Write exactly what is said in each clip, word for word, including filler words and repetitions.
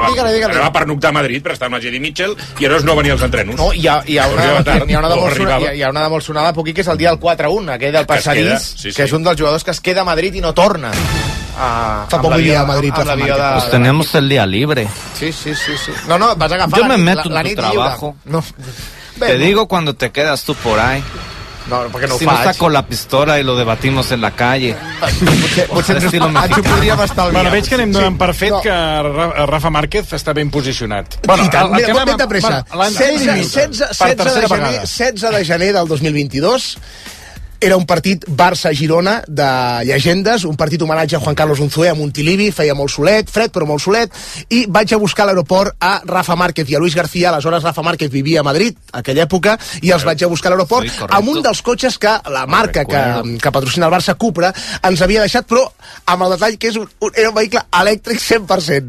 anava a pernoctar a Madrid per estar amb la Jedi Mitchell i llavors no venia als entrenos. No, hi ha, hi ha, una, hi ha, una de molt sonada, hi ha una de molt sonada Puqui, que és el dia del quatre a un, aquell del passadís, sí, sí. que és un dels jugadors que es queda a Madrid i no torna. Ah, Fa poc vivia a Madrid. Pues tenemos el día libre. Sí, sí, sí, sí. No, no, vas a agafar Yo me meto la, la en tu nit trabajo. No. Te Bé, digo cuando te quedas tú por ahí. No, perquè no si ho no faig. saco la pistola i lo debatimos en la calle. Potser, potser ens, ens ho podríem estalviar. Bueno, veig que anem donant Sí. per fet No. que Rafa Márquez està ben posicionat. Bueno, I tant, mira, anem ben de pressa. bueno, setze, setze, setze, de gener, setze de gener del dos mil vint-i-dos era un partit Barça-Girona de llegendes, un partit homenatge a Juan Carlos Unzué a Montilivi, feia molt solet, fred però molt solet, i vaig a buscar a l'aeroport a Rafa Márquez i a Luis García. Aleshores Rafa Márquez vivia a Madrid, aquella època, i els vaig a buscar a l'aeroport sí, amb un dels cotxes que la marca que, que patrocina el Barça, Cupra, ens havia deixat, però amb el detall que és un, un, era un vehicle elèctric cent per cent.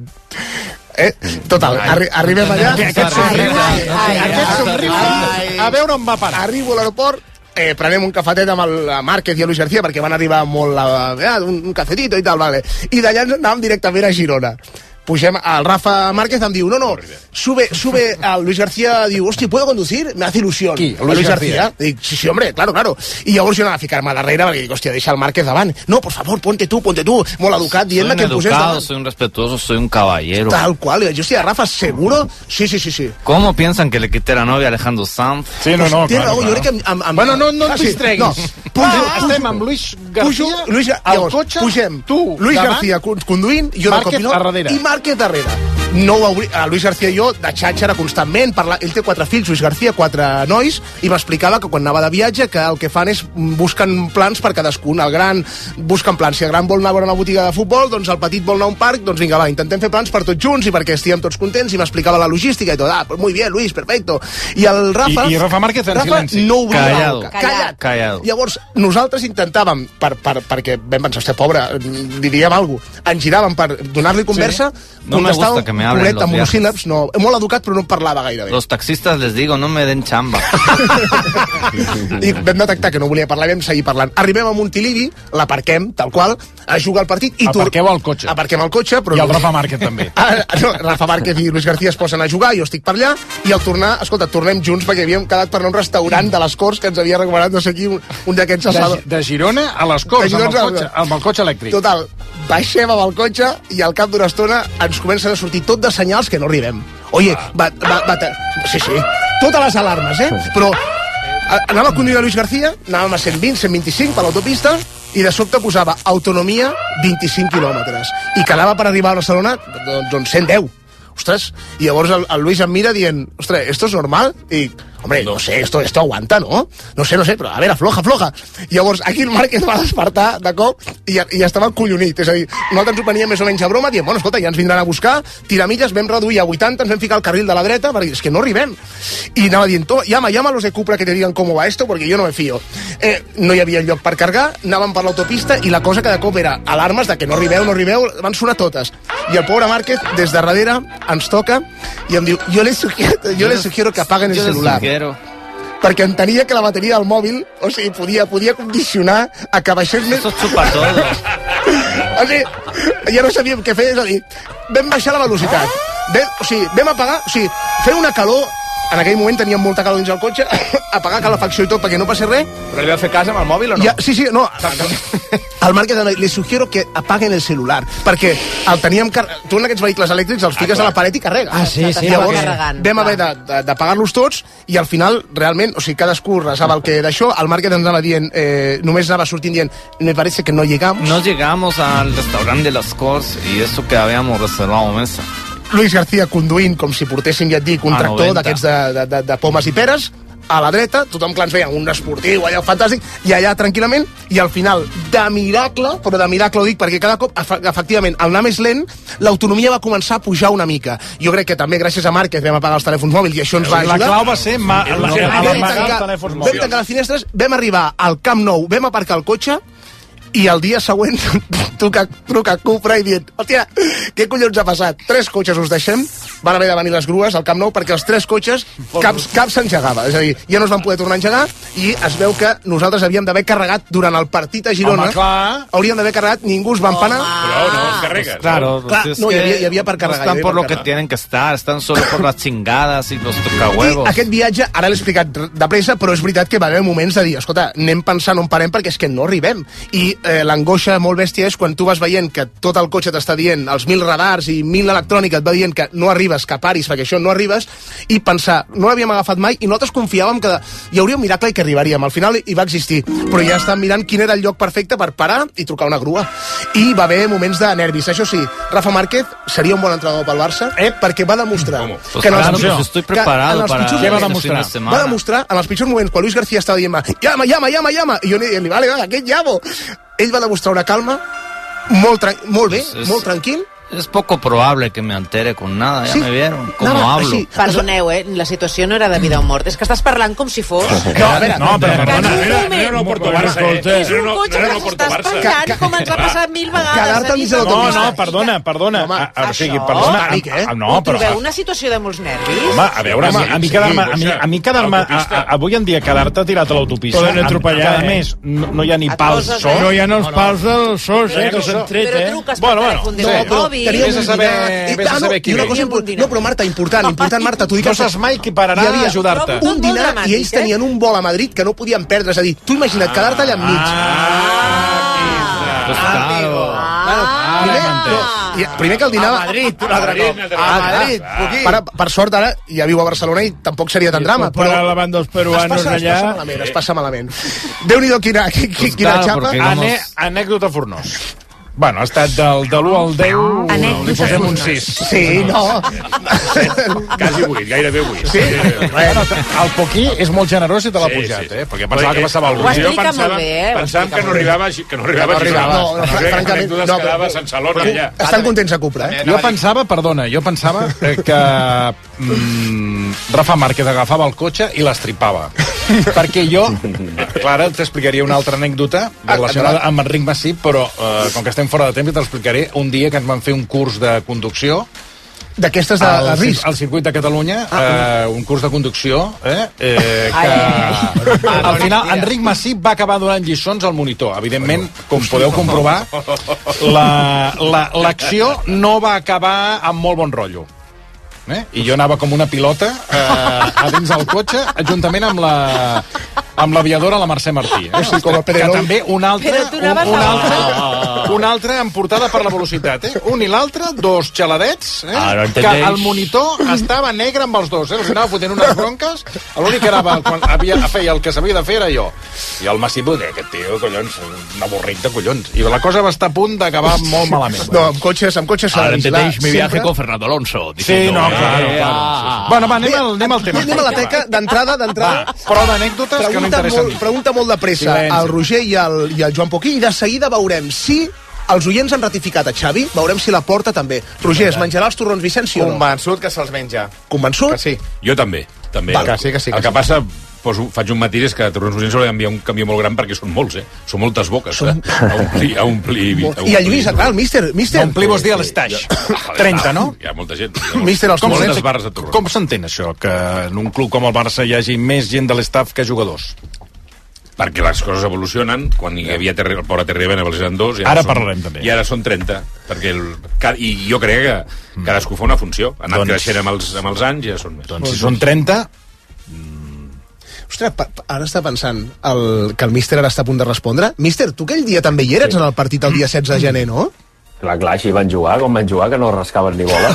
Eh? Total, arri arribem allà. Aquest somriure, aquest somriure, a veure on va parar. Arribo a l'aeroport, eh, prenem un cafetet amb el Márquez i el Luis García perquè van arribar molt a, eh, un, un cafetito i tal, vale. I d'allà anàvem directament a Girona. Pugem, al Rafa Márquez em diu, no, no, sube, sube, al Luis García diu, hosti, ¿puedo conducir? Me hace ilusión. Qui? El Luis, Luis García. García. Dic, sí, sí, hombre, claro, claro. I llavors jo anava a ficar-me darrere perquè dic, hòstia, deixa el Márquez davant. No, por favor, ponte tú, ponte tú. Molt educat, dient-me que em posés davant. Soy un respetuoso, soy un caballero. Tal cual. I jo, hòstia, Rafa, ¿seguro? Sí, sí, sí, sí. ¿Cómo piensan que le quité la novia a Alejandro Sanz? Sí, no, no, Tiene claro, raó, claro. jo crec que... Amb, amb, Bueno, no, no ah, et sí. distreguis. No. Pujo, ah, estem amb Luis García, Pujo, Luis, al llavors, cotxe, pugem, tu Luis davant, García conduint, jo de Márquez copilot, a darrere. i Márquez darrere. No ho hauria, a Luis García i jo de xatxera constantment, parla, ell té quatre fills, Luis García, quatre nois, i m'explicava que quan anava de viatge que el que fan és busquen plans per cadascun. El gran busquen plans, si el gran vol anar a veure una botiga de futbol, doncs el petit vol anar a un parc, doncs vinga, va, intentem fer plans per tots junts i perquè estiguem tots contents, i m'explicava la logística i tot. Ah, pues muy bien, Luis, perfecto. I el Rafa... I, i Rafa Márquez en Rafa silenci. no obria Callado. la boca. Callat. Callado. Llavors, nosaltres intentàvem, per, per, perquè vam pensar, hòstia, pobre, diríem alguna cosa, ens giràvem per donar-li conversa, sí. No me gusta que me hablen los amb monosíl·labs, no, molt educat, però no parlava gaire bé. Los taxistas les digo, no me den chamba. I vam detectar que no volia parlar, vam seguir parlant. Arribem a Montilivi, l'aparquem, tal qual, a jugar al partit. I aparqueu el cotxe. Aparquem el cotxe, però... I el Rafa Márquez també. Ah, no, Rafa Márquez i Luis García es posen a jugar, jo estic per allà, i al tornar, escolta, tornem junts perquè havíem quedat per anar a un restaurant de les Corts que ens havia recomanat, no sé qui, un, un d'aquests assados. De, de Girona a les Corts, amb el, cotxe, amb el cotxe elèctric. Total, baixem amb el cotxe i al cap d'una estona ens comencen a sortir tot de senyals que no arribem. Oye, va, va, va, sí, sí, totes les alarmes, eh? Però anava a conduir a Luis García, anàvem a cent vint, cent vint-i-cinc per l'autopista, i de sobte posava autonomia vint-i-cinc quilòmetres. I quedava per arribar a Barcelona, doncs, cent deu. Ostres, i llavors el, el Luis em mira dient, ostres, ¿esto es normal? I, hombre, no sé, esto, esto aguanta, ¿no? No sé, no sé, però a veure, afloja, afloja. I llavors aquí el Márquez va despertar de cop i, i estava collonit. És a dir, nosaltres ens ho veníem més o menys a broma, diem, bueno, escolta, ja ens vindran a buscar, tiramilles, vam reduir a vuitanta, ens vam ficar al carril de la dreta, perquè és que no arribem. I anava dient, llama, llama a los de Cupra que te digan cómo va esto, porque yo no me fío. Eh, no hi havia lloc per cargar, anàvem per l'autopista i la cosa cada cop era alarmes de que no arribeu, no arribeu, van sonar totes. I el pobre Márquez, des de darrere, ens toca i em diu, jo les sugiero, jo les sugiero que apaguen el celular. Perquè entenia que la bateria del mòbil, o sigui, podia, podia condicionar a que baixés més... Eso chupa todo. O sigui, ja no sabíem què fer, és a dir, vam baixar la velocitat. Vam, o sigui, vam apagar, o sigui, fer una calor... En aquell moment teníem molta calor dins el cotxe, apagar calefacció i tot perquè no passi res. Però li va fer cas amb el mòbil o no? Ja, sí, sí, no. Al Márquez li sugiero que apaguen el celular, perquè el teníem... Car... Tu en aquests vehicles elèctrics els fiques ah, a la paret i carrega. Ah, sí, sí. Llavors vam haver d'apagar-los tots i al final, realment, o sigui, cadascú resava el que d'això, el Márquez ens anava dient, eh, només anava sortint dient, me parece que no llegamos. No llegamos al restaurante de las Corts y eso que habíamos reservado mesa. Luis García conduint com si portéssim, ja et dic, un a tractor d'aquests de, de, de, de pomes i peres, a la dreta, tothom clar ens veia un esportiu, allò fantàstic, i allà tranquil·lament, i al final, de miracle, però de miracle ho dic, perquè cada cop, efectivament, al anar més lent, l'autonomia va començar a pujar una mica. Jo crec que també gràcies a Márquez vam apagar els telèfons mòbils i això ens va ajudar. La clau va ser ma, la, la, la, vam, tancar, vam tancar les finestres, vam arribar al Camp Nou, vam aparcar el cotxe, I el dia següent truca, truca Cupra i dient, hòstia, què collons ha passat? Tres cotxes us deixem, van haver de venir les grues al Camp Nou perquè els tres cotxes cap, cap s'engegava, és a dir, ja no es van poder tornar a engegar i es veu que nosaltres havíem d'haver carregat durant el partit a Girona. Home, clar. Hauríem d'haver carregat, ningú es va empanar. Però no els carregues. Claro, Clar, pues es no, hi que havia, hi havia per carregar. no están hi havia por per lo que carregar. tienen que estar, están solo por las chingadas y los I tocahuevos. aquest viatge, ara l'he explicat de pressa, però és veritat que va haver moments de dir, escolta, anem pensant on parem perquè és que no arribem. I eh, l'angoixa molt bèstia és quan tu vas veient que tot el cotxe t'està dient, els mil radars i mil electrònica et va dient que no arribes, que paris, perquè això no arribes, i pensar, no l'havíem agafat mai i nosaltres confiàvem que hi hauria un miracle i que arribaríem. Al final hi va existir, però ja estàvem mirant quin era el lloc perfecte per parar i trucar una grua. I va haver moments de nervis. Això sí, Rafa Márquez seria un bon entrenador pel Barça, eh, perquè va demostrar Pues que en els, claro, pues estoy preparado que en els para pitjors ¿Qué va a moments- demostrar? este fin de semana. va demostrar en els pitjors moments, quan Luis García estava dient llama, llama, llama, llama, i jo li dic, vale, vale, aquest llamo. Ell va demostrar una calma molt, tran molt bé, Pues es- molt tranquil. Es poco probable que me altere con nada, ya Sí. me vieron cómo Nada, hablo. així. Perdoneu, eh? La situació no era de vida o mort. És que estàs parlant com si fos... No, a veure, No, però Que perdona. en un Era, moment era no Porto Bueno, Barça, escolta, eh? és Era un no, cotxe era que no Porto s'està Barça. espatllant, com ens ha passat mil vegades. Quedar-te al mig de No, l'autopista. no, perdona, perdona. Home, a, a, o sigui, això- perdona. Pànic, eh? a, a, no, Ho però... trobeu una situació de molts nervis? Home, a veure, Home, a, a mi sí, quedar-me a, mi, cotxe. a mi quedar-me a, Autopista. a, avui en dia quedar-te tirat a l'autopista, Poden atropellar, a, a eh? més no, no hi ha ni Et pals poses, sols. eh? No hi ha els pals dels sos, eh, que s'han tret, Però eh? truques Bueno, per bueno, telèfon sí. des del però mòbil. teníem Vés a un saber- dinar. I, vés a ah, no, saber qui i una ve. cosa Teníem un important, dinar. no, però Marta, important, important, Marta, t'ho dic No al- saps mai qui pararà Hi havia a ajudar-te. Trobo- un Molt dinar dramàtic, i ells eh? tenien un vol a Madrid que no podien perdre, és a dir, tu imagina't quedar-te allà enmig. Pues claro. Bueno, primer, no, i, primer que el dinar... A Madrid, un altre Madrid, cop. un altre A cop. Madrid, Ah. Puquí. Per, per sort, ara ja viu a Barcelona i tampoc seria tan drama, Per però... la banda dels Es peruanos passa, es passa allà... malament, es passa malament. Déu-n'hi-do quina, quina, Pues quina claro, xapa. porque- Ane, anècdota Fornós. Bueno, ha estat del, de l'u al deu... Anècdota Li posem un Fornós. sis. Sí, no. Quasi vuit, gairebé vuit. Sí? Bueno, el Poquí és molt generós i te l'ha Sí, pujat, sí. eh? Perquè pensava que passava Ho alguna cosa. explica pensava, molt bé, eh? Ho Pensàvem que no arribava, que no arribava, Que no arribava. a No, no, Girona. francament, Anècdotes no, quedava però- sense Salona allà. Estan contents a Cupra, eh? Jo pensava, perdona, jo pensava eh, que mm, Rafa Márquez agafava el cotxe i l'estripava. Perquè jo, Clara, t'explicaria una altra anècdota relacionada amb Enric Massip, però eh, com que estem fora de temps te l'explicaré un dia que ens van fer un curs de conducció D'aquestes de, de al, risc. al circuit de Catalunya, eh, un curs de conducció, eh, eh, que Ai. al final Enric Massip va acabar donant lliçons al monitor. Evidentment, com podeu comprovar, la- la- l'acció la, no va acabar amb molt bon rotllo. Eh? I jo anava com una pilota eh, a dins del cotxe, juntament amb la amb l'aviadora, la Mercè Martí. Eh? Sí, com el que Pedrerol. també un altre, Però tu un, anaves un a- altre, un altre en portada per la velocitat. Eh? Un i l'altre, dos xaladets, eh? Ara que entendeix. el monitor estava negre amb els dos. Eh? Els anava fotent unes bronques. L'únic que anava, quan havia, feia el que s'havia de fer era jo. I el Massip, eh, aquest tio, collons, un avorrit de collons. I la cosa va estar a punt d'acabar molt malament. No, amb cotxes, amb cotxes s'ha de vigilar sempre. Fernando Alonso. Sí, no, claro, claro. Bueno, va, anem al, anem al tema. Anem a la teca, d'entrada, d'entrada. Va, prou d'anècdotes que no Pregunta interessen. molt, pregunta molt de pressa Silenci. al Roger i al, i al Joan Poquí i de seguida veurem si els oients han ratificat a Xavi, veurem si la porta també. Roger, es menjarà els torrons Vicenç, sí o no? Convençut que se'ls menja. Convençut? Que sí. Jo també, també. Val, que sí, que sí, que El que sí. passa, poso, faig un matís, és que a Torrons Vicenç s'hauria d'enviar un canvi molt gran perquè són molts, eh? Són moltes boques, eh? A omplir, a omplir... a I a omplir. Lluís, clar, el míster, míster. Omplí-vos dir a l'estaix. trenta, no? Hi ha molta gent. Míster, els Com molets. Moltes barres de Torrons. Com s'entén això, que en un club com el Barça hi hagi més gent de l'estaf que jugadors? Perquè les coses evolucionen, quan hi havia terri, el pobre Terry Venables eren dos... I Ara són, parlarem, també. I ara són trenta, perquè el, ca- i jo crec que cadascú fa una funció. Ha anat Doncs- creixent amb els, amb els anys i ja són més. Doncs si són trenta... Ostres, pa, pa, ara està pensant el, que el míster ara està a punt de respondre. Míster, tu aquell dia també hi eres sí. en el partit el dia setze de gener, no? Clar, clar, així van jugar, com van jugar, que no rascaven ni bola.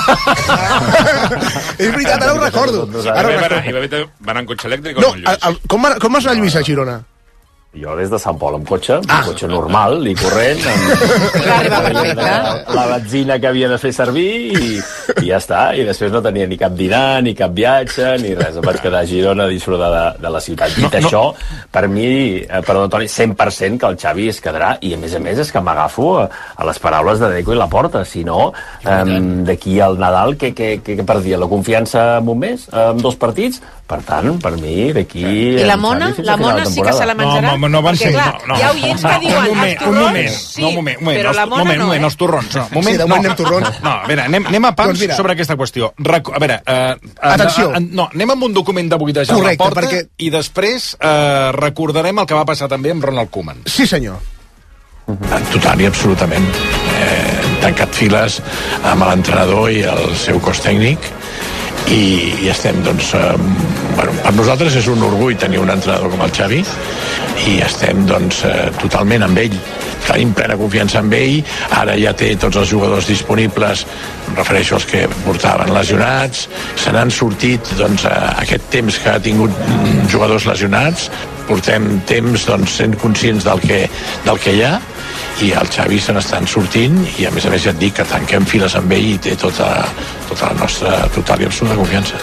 És veritat, ara ho recordo. I Ara va, ho va, recordo. i va, haver- va anar en cotxe elèctric o No, no, Lluís? el, el, com, va- com vas anar a Lluís a Girona? Jo des de Sant Pol amb cotxe, ah. cotxe normal i corrent, amb Va arribar perfecte. la, la benzina que havia de fer servir i, i ja està. I després no tenia ni cap dinar, ni cap viatge, ni res. Em vaig quedar a Girona a disfrutar de, de la ciutat. Dit no, no. això, per mi, eh, perdó, Toni, cent per cent que el Xavi es quedarà, i a més a més és que m'agafo a, a les paraules de Deco i Laporta. Si no, eh, d'aquí al Nadal, què, què, què, què perdia? La confiança en un mes? En dos partits? Per tant, per mi, d'aquí... I la en Mona? Xavi fins La a final Mona de sí que se la temporada. menjarà? No, no van ser... Perquè, clar, no, no. hi ha oients que diuen un moment, els torrons, un moment, sí, no, un moment, un moment, però la mona moment, no, un moment, eh? els torrons, no. Moment, Sí, de moment anem torrons. No, a veure, anem, anem a pams Doncs mira. sobre aquesta qüestió. Recu a veure... Eh, Atenció. Eh, no, anem amb un document de buidejar la Correcte, porta perquè- i després eh, recordarem el que va passar també amb Ronald Koeman. Sí, senyor. Total i absolutament. Eh, tancat files amb l'entrenador i el seu cos tècnic i, i estem, doncs, eh, bueno, per nosaltres és un orgull tenir un entrenador com el Xavi i estem, doncs, eh, totalment amb ell. Tenim plena confiança en ell, ara ja té tots els jugadors disponibles, em refereixo als que portaven lesionats, se n'han sortit, doncs, aquest temps que ha tingut jugadors lesionats, portem temps, doncs, sent conscients del que, del que hi ha, i el Xavi se n'estan sortint i a més a més ja et dic que tanquem files amb ell i té tota, tota la nostra total i absoluta confiança.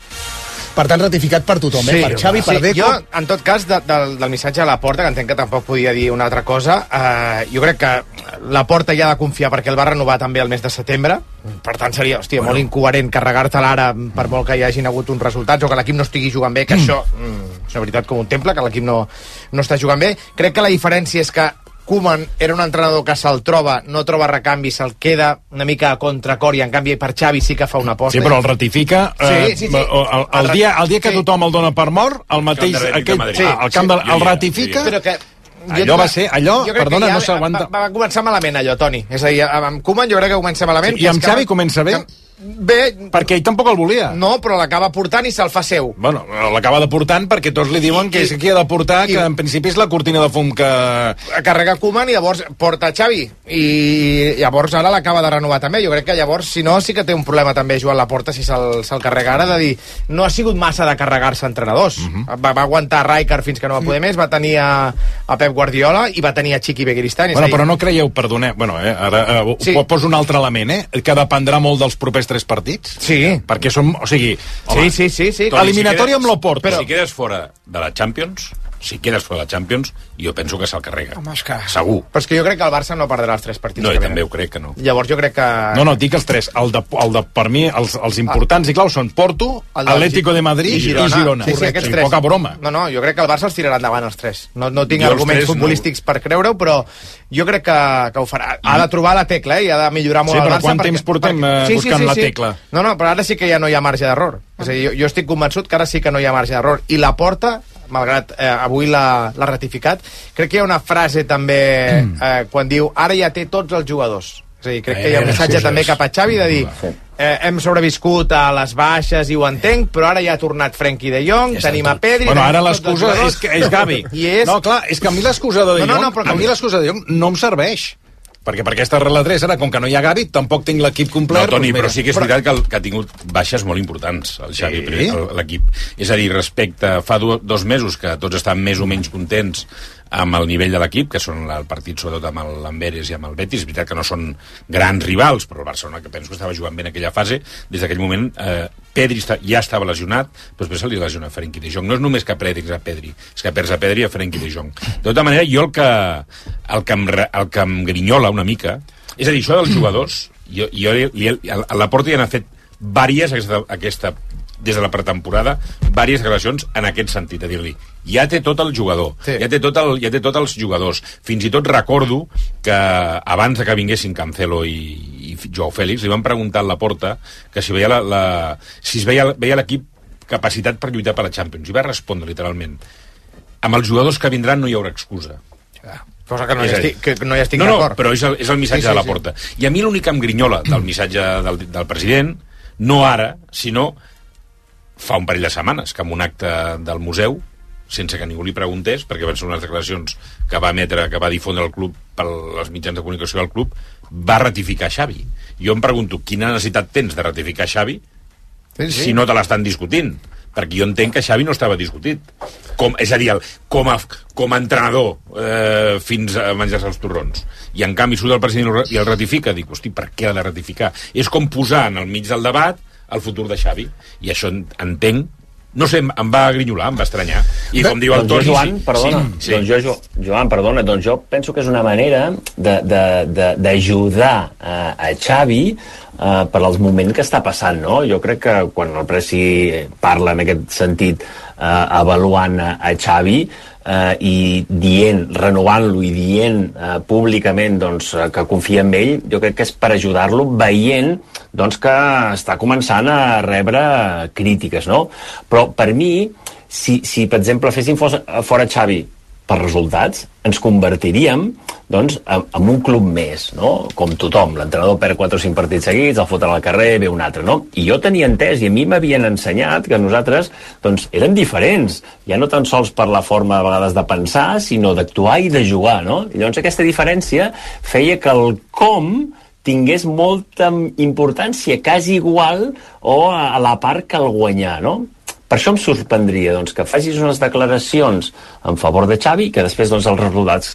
Per tant, ratificat per tothom, eh? Per Xavi, per sí, Deco... Jo, en tot cas, de, del, del missatge a la Porta, que entenc que tampoc podia dir una altra cosa, eh, jo crec que la Porta ja ha de confiar perquè el va renovar també el mes de setembre, per tant seria, hòstia, bueno. molt incoherent carregar-te l'ara per molt que hi hagin hagut uns resultats o que l'equip no estigui jugant bé, que mm. això mm, és una veritat com un temple, que l'equip no, no està jugant bé. Crec que la diferència és que Koeman era un entrenador que se'l troba, no troba recanvi, se'l queda una mica a contracor i en canvi per Xavi sí que fa una aposta. Sí, però el ratifica eh, sí, sí, sí. El, el, dia, el dia que sí. tothom el dona per mort, el mateix, aquell, sí, el camp de, el ratifica, però que allò va ser, allò, perdona, ja no s'aguanta. Va, va començar malament allò, Toni. És a dir, amb Koeman jo crec que comença malament. Sí, i amb Xavi comença bé? Que, bé... Perquè ell tampoc el volia. No, però l'acaba portant i se'l fa seu. Bueno, l'acaba deportant perquè tots li diuen I, que és qui ha de portar, i, que en principi és la cortina de fum que... Carrega Koeman i llavors porta Xavi. I llavors ara l'acaba de renovar també. Jo crec que llavors, si no, sí que té un problema també Joan Laporta si se'l se carrega ara, de dir, no ha sigut massa de carregar-se entrenadors. Uh -huh. va, va aguantar Rijkaard fins que no va poder més, va tenir a, a Pep Guardiola i va tenir a Chiqui Begiristain. Bueno, però no creieu, perdoneu, bueno, eh, ara eh, sí. poso un altre element, eh, que dependrà molt dels propers tres partits. Sí. Perquè som, o sigui... Home, sí, sí, sí. sí. Eliminatòria si amb l'Oporto. Però si quedes fora de la Champions... si quedes fora de la Champions, jo penso que se'l carrega. Home, és que... Segur. Però és que jo crec que el Barça no perdrà els tres partits. No, i també ho crec que no. Llavors jo crec que... No, no, dic els tres. El de, el de, per mi, els, els importants i claus són Porto, Atlético de Madrid i Girona. I Girona. Sí, sí, aquests tres. Poca broma. No, no, jo crec que el Barça els tirarà endavant els tres. No, no tinc jo arguments futbolístics no. per creure-ho, però jo crec que, que ho farà. Ha de trobar la tecla, eh? I ha de millorar molt sí, el Barça. Sí, però quant temps portem perquè... sí, buscant sí, sí, sí. la tecla? No, no, però ara sí que ja no hi ha marge d'error. És a dir, jo, jo estic convençut que ara sí que no hi ha marge d'error. I la Porta, malgrat eh, avui l'ha ratificat, crec que hi ha una frase també mm. eh, quan diu ara ja té tots els jugadors. És a dir, crec que hi ha un missatge també cap a Xavi de dir eh, hem sobreviscut a les baixes i ho entenc, però ara ja ha tornat Frenkie de Jong, ja tenim a Pedri... Bueno, ara l'excusa és, és Gavi. I és... No, clar, és que a mi l'excusa de Jong, no, no, no, a mi l'excusa de Jong no em serveix. Perquè per aquesta regla tres, ara, com que no hi ha Gavi, tampoc tinc l'equip complet... No, Toni, doncs però sí que és veritat que, el, que ha tingut baixes molt importants, el Xavi, sí? l'equip. És a dir, respecte fa do, dos mesos que tots estan més o menys contents amb el nivell de l'equip, que són el partit sobretot amb l'Amberes i amb el Betis. És veritat que no són grans rivals, però el Barcelona, que penso que estava jugant bé en aquella fase, des d'aquell moment eh, Pedri ja estava lesionat, però després se li lesiona Frenkie de Jong. No és només que perds a Pedri, és que perds a Pedri i a Frenkie de Jong. De tota manera, jo el que, el que, em, el que em grinyola una mica, és a dir, això dels jugadors, jo, jo li, a la Porta ja n'ha fet vàries aquesta, aquesta des de la pretemporada, diverses declaracions en aquest sentit, a dir-li, ja té tot el jugador, sí. ja, té tot el, ja té tots els jugadors. Fins i tot recordo que abans que vinguessin Cancelo i, i Joao Félix, li van preguntar a la Porta que si veia la, la, si es veia, veia l'equip capacitat per lluitar per la Champions, i va respondre literalment, amb els jugadors que vindran no hi haurà excusa. Ja. Cosa que no hi estic, que no hi estic no, d'acord. No, però és el, és el missatge sí, sí, de la Porta. Sí. I a mi l'únic que em grinyola del missatge del, del president, no ara, sinó fa un parell de setmanes, que en un acte del museu, sense que ningú li preguntés, perquè van ser unes declaracions que va emetre, que va difondre el club per les mitjans de comunicació del club, va ratificar Xavi. Jo em pregunto, quina necessitat tens de ratificar Xavi sí, sí. si no te l'estan discutint? Perquè jo entenc que Xavi no estava discutit. Com, és a dir, el, com, a, com a entrenador eh, fins a menjar-se els torrons. I en canvi surt el president i el ratifica. Dic, hosti, per què ha de ratificar? És com posar en el mig del debat el futur de Xavi. I això entenc, no sé, em va grinyolar, em va estranyar. I com diu el doncs Toni... Jo, Joan, perdona, sí, sí. Doncs jo, Joan, perdona, doncs jo penso que és una manera d'ajudar a, a Xavi eh, per als moments que està passant, no? Jo crec que quan el Presi parla en aquest sentit eh, avaluant a, a Xavi eh, i dient, renovant-lo i dient eh, públicament doncs, que confia en ell, jo crec que és per ajudar-lo veient doncs, que està començant a rebre crítiques, no? Però per mi, si, si per exemple féssim fora Xavi per resultats, ens convertiríem doncs, en, en un club més, no? Com tothom, l'entrenador perd quatre o cinc partits seguits, el foten al carrer, ve un altre, no? I jo tenia entès, i a mi m'havien ensenyat que nosaltres doncs, érem diferents, ja no tan sols per la forma a vegades de pensar, sinó d'actuar i de jugar, no? I llavors aquesta diferència feia que el com tingués molta importància, quasi igual o a, a la part que el guanyar, no? Per això em sorprendria doncs, que facis unes declaracions en favor de Xavi i que després doncs, els resultats...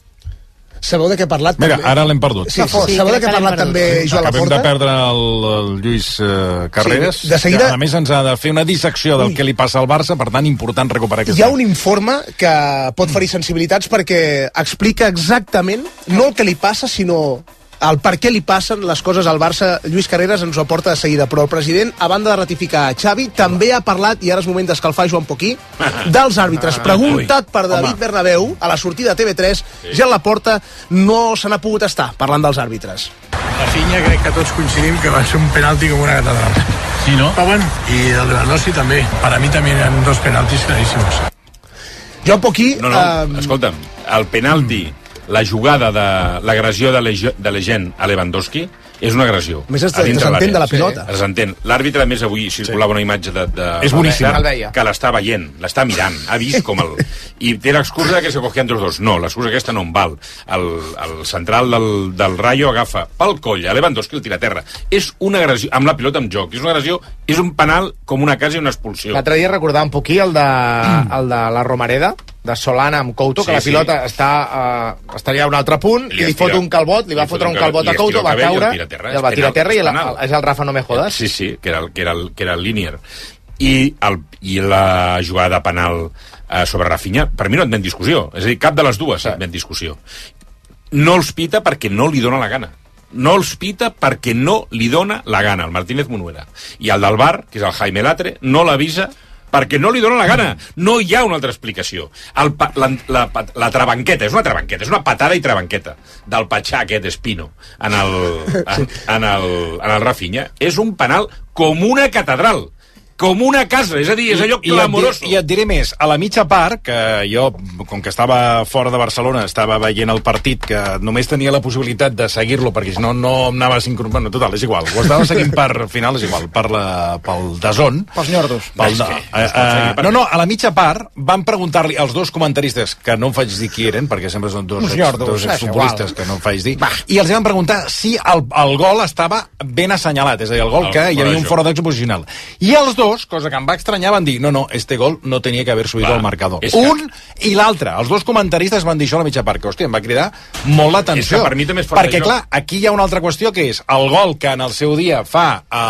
Sabeu de què ha parlat? Mira, també? ara l'hem perdut. Sí, sí, sí, sabeu de què ha parlat també Joan Acabem Laporta? de perdre el, el Lluís eh, Carreras, Sí, de seguida... que a més ens ha de fer una dissecció del Ui. que li passa al Barça, per tant, important recuperar aquest... Hi ha un informe que pot ferir sensibilitats perquè explica exactament no el que li passa, sinó el per què li passen les coses al Barça. Lluís Carreras ens ho aporta de seguida, però el president, a banda de ratificar Xavi, també ha parlat, i ara és moment d'escalfar Joan Poquí, dels àrbitres. Preguntat per David Home. Bernabéu a la sortida de T V tres, sí. Joan Laporta no se n'ha pogut estar parlant dels àrbitres. Rafinha crec que tots coincidim que va ser un penalti com una catedral. Sí, no? Owen i el Lewandowski també. Per a mi també eren dos penaltis claríssims. Joan Poquí... No, no, eh... escolta'm, el penalti... la jugada de l'agressió de, de la gent a Lewandowski és una agressió. Més es desentén de la pilota. Sí, es entén. L'àrbitre, a més, avui circulava una imatge de, de, és boníssima. Que l'està veient, l'està mirant, ha vist com el... I té l'excusa que se cogien entre els dos. No, l'excusa aquesta no en val. El, el central del, del Rayo agafa pel coll a Lewandowski i el tira a terra. És una agressió, amb la pilota en joc, és una agressió, és un penal com una casa i una expulsió. L'altre dia recordava un poquí el de, el de la Romareda, de Solana amb Couto, que sí, la pilota sí. està, uh, estaria a un altre punt, li i li fot un calbot, li va fotre un calbot a Couto, va caure, i el va tirar a terra, i el, és el Rafa No Me Jodas. Sí, sí, que era el, que era el, que era el Linier. I, el, i la jugada penal uh, sobre Rafinha, per mi no admet discussió. És a dir, cap de les dues sí. admet discussió. No els pita perquè no li dona la gana. No els pita perquè no li dona la gana, el Martínez Munuera. I el del V A R, que és el Jaime Latre, no l'avisa perquè no li dona la gana. No hi ha una altra explicació. El pa, la, la, la trabanqueta, és una trabanqueta, és una patada i trabanqueta del Patxà aquest Espino en el, en, en el, en el Rafinha. És un penal com una catedral. Com una casa, és a dir, és allò clamoroso. I, I et diré més, a la mitja part, que jo, com que estava fora de Barcelona, estava veient el partit, que només tenia la possibilitat de seguir-lo, perquè si no, no anava sincronat. Bueno, total, és igual. Ho estava seguint per final, és igual, per la, pel DAZN. Pels nyordos. Pel, no, eh, eh, no, no, a la mitja part van preguntar-li als dos comentaristes, que no em faig dir qui eren, perquè sempre són dos, ex, dos exfutbolistes que no em faig dir, bah. I els van preguntar si el, el gol estava ben assenyalat, és a dir, el gol el, que hi havia un fora d'exposicional. I els dos, cosa que em va estranyar, van dir, no, no, este gol no tenia que haver subido al marcador. Un que... i l'altre. Els dos comentaristes van dir això a la mitja part, que, hòstia, em va cridar molt l'atenció. Per mi també és fort perquè, clar, aquí hi ha una altra qüestió, que és el gol que en el seu dia fa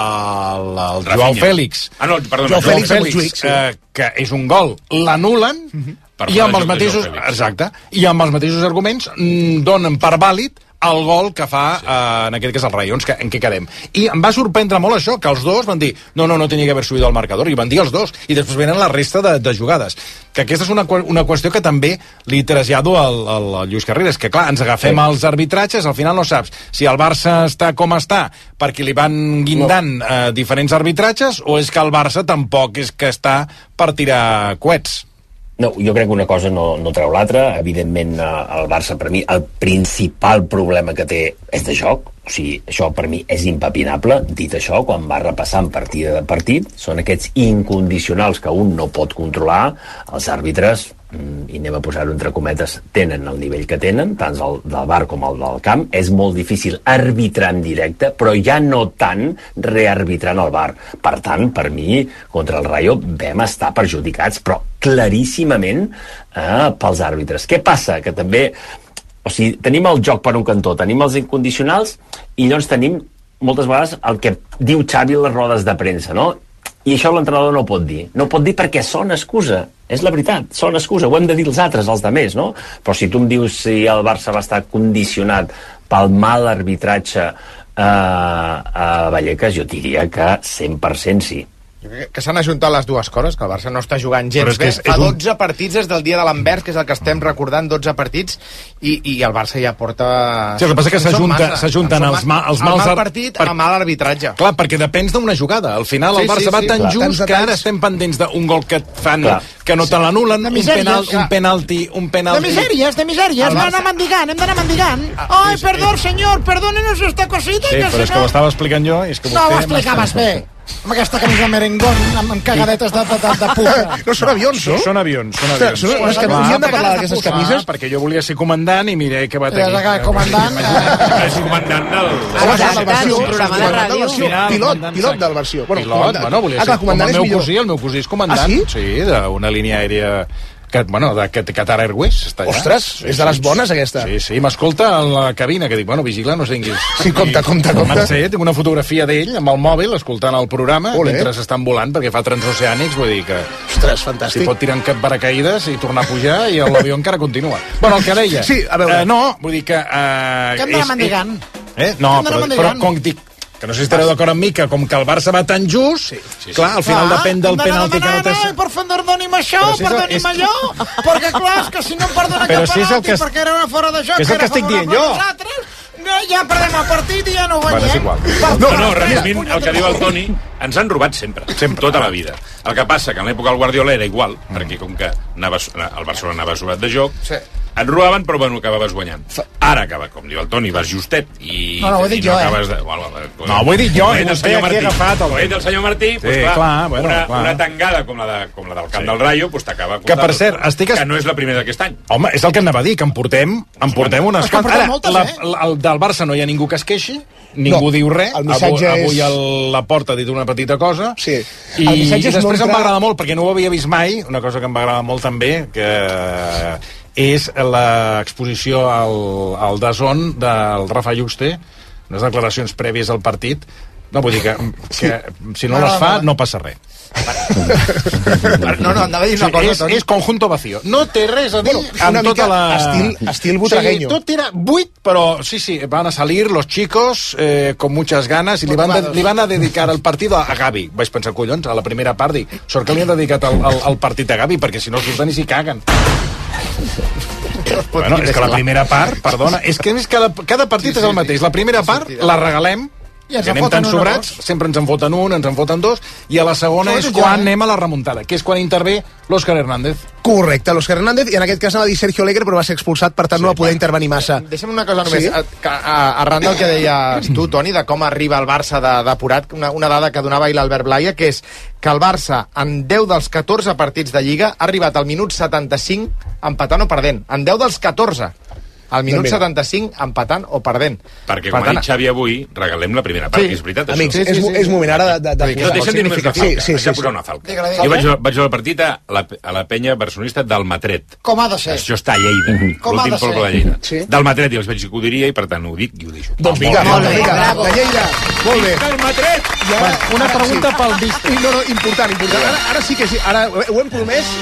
el, el Joao Fèlix. Ah, no, perdona. Joao Fèlix, Fèlix, Fèlix eh, que és un gol, l'anulen, mm-hmm. i amb els mateixos... Exacte. I amb els mateixos arguments mm, donen per vàlid el gol que fa, sí. eh, en aquest cas, el Rayo, en què quedem. I em va sorprendre molt això, que els dos van dir, no, no, no tenia que haver subido al marcador, i van dir els dos, i després venen la resta de, de jugades. Que aquesta és una, una qüestió que també li trasllado al, al, al Lluís Carreras, que clar, ens agafem sí. als arbitratges, al final no saps si el Barça està com està perquè li van guindant no. eh, diferents arbitratges, o és que el Barça tampoc és que està per tirar coets. No, jo crec que una cosa no, no treu l'altra. Evidentment, el Barça, per mi, el principal problema que té és de joc. O sigui, això per mi és impepinable. Dit això, quan va repassant partida de partit, són aquests incondicionals que un no pot controlar. Els àrbitres, i anem a posar-ho entre cometes, tenen el nivell que tenen, tant el del V A R com el del camp. És molt difícil arbitrar en directe, però ja no tant rearbitrant el V A R. Per tant, per mi, contra el Rayo vam estar perjudicats, però claríssimament eh, pels àrbitres. Què passa? Que també, o sigui, tenim el joc per un cantó, tenim els incondicionals, i llavors tenim moltes vegades el que diu Xavi a les rodes de premsa, no? I això l'entrenador no pot dir. No pot dir perquè són excusa. És la veritat, són excusa. Ho hem de dir els altres, els demés, no? Però si tu em dius si el Barça va estar condicionat pel mal arbitratge a Vallecas, jo diria que cent per cent sí. Jo crec que s'han ajuntat les dues coses, que el Barça no està jugant gens bé. És, Fa és un... dotze partits des del dia de l'Anvers, que és el que estem recordant, dotze partits, i, i el Barça ja porta... Sí, el que passa és que s'ajunta, s'ajunten els, ma, els mals... El mal partit per... amb mal arbitratge. Clar, perquè depens d'una jugada. Al final el sí, Barça sí, va sí, tan clar. just que ara estem pendents d'un gol que et fan, clar. que no te l'anulen, un, penal, un penalti, un penalti... De misèries, de misèries, hem d'anar mendigant, hem d'anar mendigant. Ai, perdó, senyor, perdónenos esta cosita. Sí, que però si és que no... ho estava explicant jo i és que No vostè... ho explicaves bé. Amb aquesta camisa merengón, amb, amb cagadetes de, de, de, de puta. No són avions, no? Són avions, són Ostres, avions. són unes camises. Hauríem de parlar d'aquestes camises? Perquè jo volia ser comandant i miré que va Ja tenir... que comandant... És comandant del... Exacte, un programa de ràdio. Pilot, pilot del versió. Bueno, Pilot, bueno, volia ser com el meu cosí, el meu cosí és comandant. Ah, sí? Sí, d'una línia aèria... Que, bueno, de Qatar Airways està allà. Ostres, sí, és de les bones, aquesta. Sí, sí, m'escolta a la cabina, que dic, bueno, vigila, no tinguis... Sí, compte, compte, compte. Mercè, tinc una fotografia d'ell amb el mòbil, escoltant el programa, Olé. mentre s'estan volant, perquè fa transoceànics, vull dir que... Ostres, fantàstic. Si pot tirar en cap paracaïdes i tornar a pujar, i l'avió encara continua. Bueno, el que deia... Sí, a veure... Eh, no, vull dir que... Eh, Que hem d'anar mendigant. Eh? No, Que hem d'anar però, mendigant. però com dic, que no sé si estareu d'acord amb mi, que com que el Barça va tan just, sí, sí, sí. clar, al final Clar, depèn del hem d'anar penalti que no té... demanant, ai, per favor, doni'm això, Però si és el- perdoni'm és- allò, perquè clar, és que si no em perdona Però cap si és el penalti, que es- perquè era una fora de joc, que és el que era estic favorable dient jo. a nosaltres, no, ja perdem el partit i ja no guanyem. Bueno, és igual. No, no, resumint el que diu el Toni, ens han robat sempre, sempre, tota la vida. El que passa que en l'època del Guardiola era igual, mm. perquè com que anava, el Barcelona anava sobrat de joc, sí. et robaven, però bueno, acabaves guanyant. Ara acaba, com diu el Toni, vas justet i, No, no, ho he dit i no jo, eh? acabes de... Bueno, No, ho he dit jo, ho he i dit el vostè senyor aquí ha Martí. agafat el- Ho he dit el senyor Martí, Sí, pues, clar, clar, bueno, una, clar. una tangada com la, de, com la del camp sí. del Rayo, pues t'acaba... Que, per cert, estic... Que no és la primera d'aquest any. Home, és el que anava a dir, que en portem, en portem unes És que en portem Ara, moltes, la, eh? la, el del Barça no hi ha ningú que es queixi, ningú No, diu res. el missatge avui, avui és- el, la Porta ha dit una petita cosa. Sí. I, El missatge i és no després em entrar- va agradar molt, perquè no ho havia vist mai, una cosa que em va agradar molt també, que és l'exposició al, al DAZN del Rafa Juste, unes declaracions prèvies al partit. No, vull dir que, que si no les fa, no passa res. No, no, anava a dir una Sí, cosa, és, Toni. és conjunto vacío. No té res a dir Bueno, amb una tota mica la... estil- estil butragueño. Sí, tot era buit, però sí, sí, van a salir los chicos eh, con muchas ganas i li van, de, li van a dedicar el partit a, a Gavi. Vaig pensar, collons, a la primera part, dic, sort que li han dedicat el, el, el partit a Gavi, perquè si no surten i s'hi caguen. Bueno, és que la primera part, perdona, és que a més cada, cada partit és el mateix. La primera part la regalem, I ens que en anem tan foten un o sobrats, dos. sempre ens en foten un, ens en foten dos, i a la segona Això ho és he dit jo, quan eh? anem a la remuntada, que és quan intervé l'Òscar Hernández. Correcte, l'Òscar Hernández, i en aquest cas anava a dir Sergio Alegre, però va ser expulsat, per tant no va poder intervenir massa. Deixa'm una cosa només, Sí? sí? que, a, arran del que deies tu, Toni, de com arriba el Barça de- depurat, una, una dada que donava ahir l'Albert Blaia, que és que el Barça, en deu dels catorze partits de Lliga, ha arribat al minut setanta-cinc empatant o perdent. En deu dels catorze. Al minut mira. setanta-cinc empatant o perdent. Perquè, Per com ha tant, dit Xavi avui, regalem la primera part, Sí. que és veritat, Amics, això. és, mo- és moment ara de... de, de No, deixa'm dir només una falca. Sí, sí, Vaig sí, a posar sí. una falca. Digue-la, digue-la. Jo vaig, vaig veure el partit a la, a la penya barcelonista del Matret. Com ha de ser. Això està a Lleida, Com ha l'últim de ser. poble de Lleida. Sí. Del Matret, i els veig que ho diria, i per tant ho dic i ho deixo. Doncs vinga, Molt bé, vinga, bravo. de Lleida. Molt bé. Del Matret! I ara, Una ara pregunta sí. pel Vista. I no, no, important, important. Ara, ara sí que sí, ara ho ho hem promès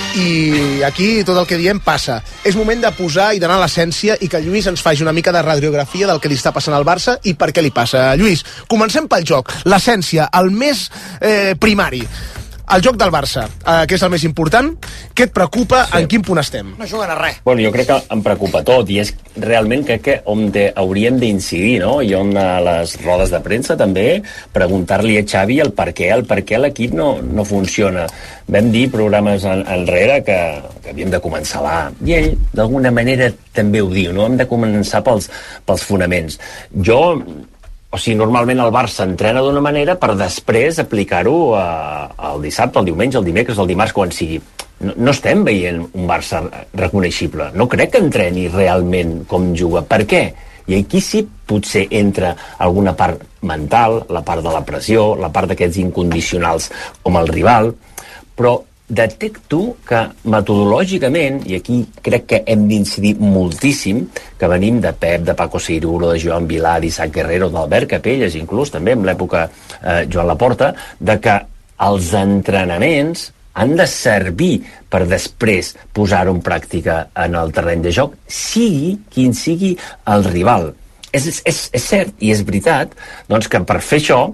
i aquí tot el que diem passa. És moment de posar i d'anar a l'essència i que Lluís ens faci una mica de radiografia del que li està passant al Barça i per què li passa. Lluís, comencem pel joc. L'essència, el més eh, primari. El joc del Barça, eh, que és el més important. Què et preocupa? Sí. En quin punt estem? No juguen a res. Bueno, jo crec que em preocupa tot, i és realment crec que on de, hauríem d'incidir, no? I on a les rodes de premsa també preguntar-li a Xavi el per què, el per què l'equip no, no funciona. Vam dir programes en, enrere que, que havíem de començar l'A, i ell d'alguna manera també ho diu, no? Hem de començar pels, pels fonaments. Jo... O sigui, normalment el Barça entrena d'una manera per després aplicar-ho al dissabte, al diumenge, al dimecres, al dimarts, quan sigui. No, no estem veient un Barça reconeixible. No crec que entreni realment com juga. Per què? I aquí sí potser entra alguna part mental, la part de la pressió, la part d'aquests incondicionals com el rival, però detecto que metodològicament, i aquí crec que hem d'incidir moltíssim, que venim de Pep, de Paco Seirulo, de Joan Vilà, d'Isaac Guerrero, d'Albert Capelles, inclús també en l'època eh, Joan Laporta, de que els entrenaments han de servir per després posar-ho en pràctica en el terreny de joc, sigui quin sigui el rival. és, és, és cert i és veritat doncs, que per fer això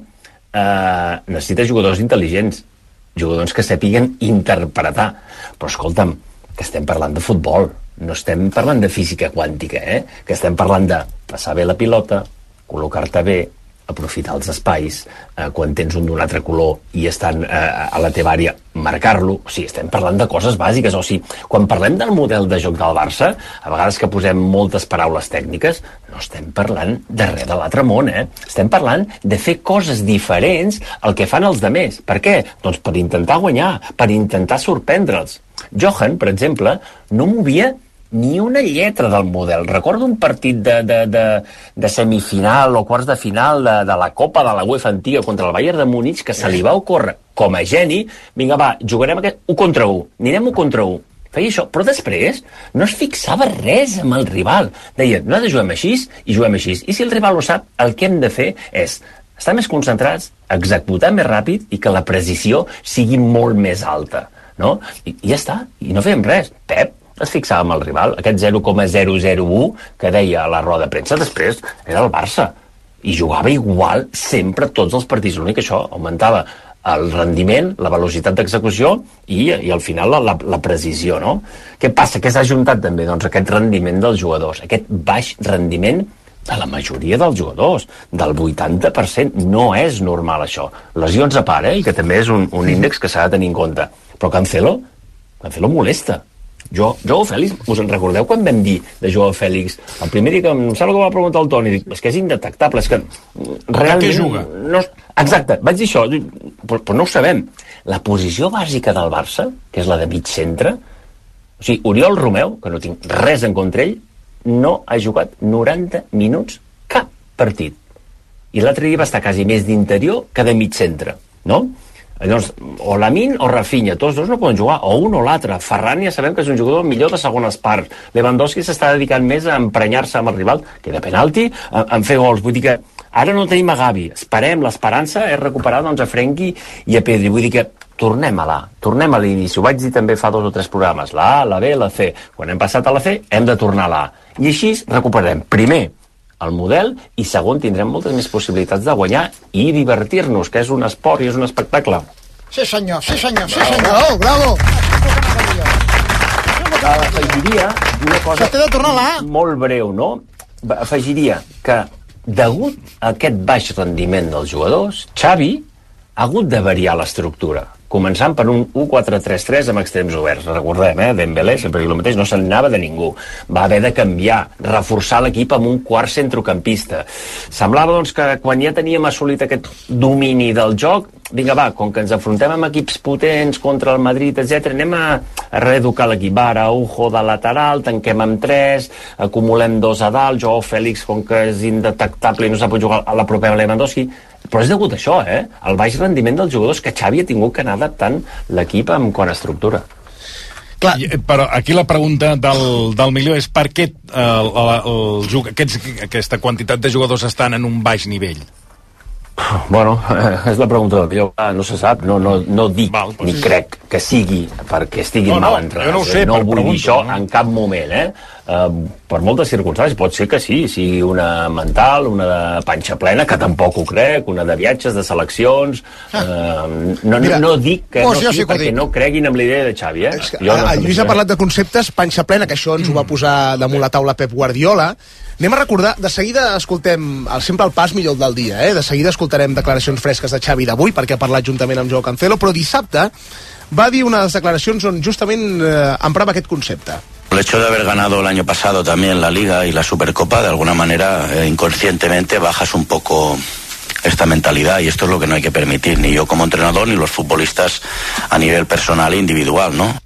eh, necessita jugadors intel·ligents, jugadors que sàpiguen interpretar. Però escolta'm, que estem parlant de futbol, no estem parlant de física quàntica, eh? Que estem parlant de passar bé la pilota, col·locar-te bé, aprofitar els espais, eh, quan tens un d'un altre color i estan eh, a la teva àrea, marcar-lo. O sigui, estem parlant de coses bàsiques. O sigui, quan parlem del model de joc del Barça, a vegades que posem moltes paraules tècniques, no estem parlant de res de l'altre món, eh? Estem parlant de fer coses diferents al que fan els demés. Per què? Doncs per intentar guanyar, per intentar sorprendre'ls. Johan, per exemple, no movia ni una lletra del model. Recordo un partit de, de, de, de semifinal o quarts de final de, de la Copa de la UEFA antiga contra el Bayern de Múnich, que se li va ocórrer com a geni, vinga, va, jugarem aquest un contra un, anirem un contra un. Feia això, però després no es fixava res amb el rival. Deia, nosaltres juguem així i juguem així. I si el rival ho sap, el que hem de fer és estar més concentrats, executar més ràpid i que la precisió sigui molt més alta. No? I, i ja està, i no fèiem res. Pep es fixava amb el rival, aquest zero coma zero zero u que deia a la roda de premsa, després era el Barça, i jugava igual sempre tots els partits. L'únic que això augmentava el rendiment, la velocitat d'execució i, i al final la, la, la precisió, no? Què passa? Que s'ha juntat també doncs, aquest rendiment dels jugadors, aquest baix rendiment de la majoria dels jugadors, del vuitanta per cent. No és normal això. Lesions a part, eh? I que també és un, un índex que s'ha de tenir en compte. Però Cancelo, Cancelo molesta. Jo, Joao Fèlix, us en recordeu quan vam dir de Joao Fèlix? El primer dia que em sembla que va preguntar el Toni, dic, és que és indetectable, és que realment... què juga? No, exacte, vaig dir això, però, però no ho sabem. La posició bàsica del Barça, que és la de mig centre, o sigui, Oriol Romeu, que no tinc res en contra ell, no ha jugat noranta minuts cap partit. I l'altre dia va estar quasi més d'interior que de mig centre, no? Llavors, o Lamine o Rafinha, tots dos no poden jugar, o un o l'altre. Ferran ja sabem que és un jugador millor de segones parts. Lewandowski s'està dedicant més a emprenyar-se amb el rival, que de penalti, a, a fer gols. Vull dir que ara no tenim a Gavi. Esperem, l'esperança és recuperar doncs, a Frenkie i a Pedri. Vull dir que tornem a l'A, tornem a l'inici. Ho vaig dir també fa dos o tres programes. La A, la B, la C. Quan hem passat a la C, hem de tornar a l'A. I així recuperarem, primer, el model, i segon, tindrem moltes més possibilitats de guanyar i divertir-nos, que és un esport i és un espectacle. Sí senyor, sí senyor, sí senyor. Bravo, bravo. Afegiria una cosa de tornar a l'A. molt breu, no? Afegiria que, degut a aquest baix rendiment dels jugadors, Xavi ha hagut de variar l'estructura, començant per un u quatre tres tres amb extrems oberts. Recordem, eh? Dembélé, sempre diu el mateix, no se'n anava de ningú. Va haver de canviar, reforçar l'equip amb un quart centrocampista. Semblava, doncs, que quan ja teníem assolit aquest domini del joc, vinga, va, com que ens enfrontem amb equips potents contra el Madrid, etcètera, anem a, a reeducar l'equip. Ara, Araujo de lateral, tanquem amb tres, acumulem dos a dalt, Joao Fèlix, com que és indetectable i no sap jugar a la propera Lewandowski. Però és degut a això, eh? El baix rendiment dels jugadors, que Xavi ha tingut que anar adaptant l'equip amb quant a estructura. Clar. I, però aquí la pregunta del, del milió és per què eh, el, el, el, aquests, aquesta quantitat de jugadors estan en un baix nivell? Bueno, eh, és la pregunta del millor. Ah, no se sap, no, no, no dic Val, ni sí. crec que sigui perquè estiguin no, no, mal entrenats. No, sé, no vull pregunto, dir això no? en cap moment, eh? Uh, per moltes circumstàncies, pot ser que sí, sigui una mental, una de panxa plena, que tampoc ho crec, una de viatges, de seleccions... Uh, no, Mira, no, no dic que oh, no sigui sí perquè dic. no creguin amb l'idea de Xavi, eh? Que, jo no el Lluís ha parlat de conceptes panxa plena, que això ens mm. ho va posar damunt la taula Pep Guardiola. Anem a recordar, de seguida escoltem el, sempre el pas millor del dia, eh? De seguida escoltarem declaracions fresques de Xavi d'avui, perquè ha parlat juntament amb Joao Cancelo, però dissabte va dir unes declaracions on justament eh, emprava aquest concepte. El hecho de haber ganado el año pasado también la Liga y la Supercopa, de alguna manera, eh, inconscientemente bajas un poco esta mentalidad, y esto es lo que no hay que permitir, ni yo como entrenador, ni los futbolistas a nivel personal e individual, ¿no?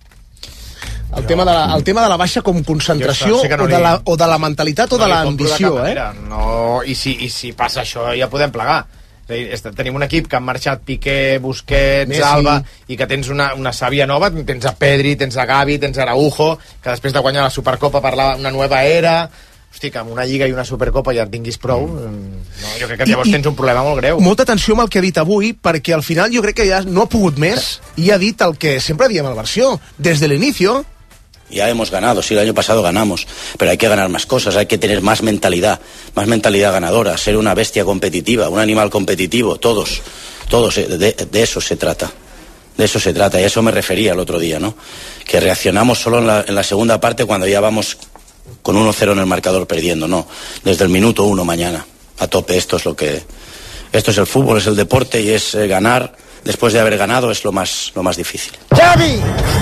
El tema, de la, el tema de la baixa com concentració sí o, de la, o de la mentalitat o no de l'ambició, eh? No, i, si, I si passa això ja podem plegar. Tenim un equip que han marxat Piqué, Busquets, Messi, Alba, i que tens una, una sàvia nova, tens a Pedri, tens a Gavi, tens a Araujo, que després de guanyar la Supercopa parlava una nova era. Hosti, que amb una Lliga i una Supercopa ja en tinguis prou, no, jo crec que llavors I, tens un problema molt greu. Molta atenció amb el que ha dit avui, perquè al final jo crec que ja no ha pogut més i ha dit el que sempre diem a la versió. Des de l'inicio Ya hemos ganado, sí, el año pasado ganamos, pero hay que ganar más cosas, hay que tener más mentalidad, más mentalidad ganadora, ser una bestia competitiva, un animal competitivo, todos, todos, de, de eso se trata, de eso se trata, y a eso me refería el otro día, ¿no? Que reaccionamos solo en la, en la segunda parte cuando ya vamos con uno cero en el marcador perdiendo, no, desde el minuto uno mañana, a tope, esto es lo que, esto es el fútbol, es el deporte y es eh, ganar. Después de haber ganado es lo más, lo más difícil. Xavi!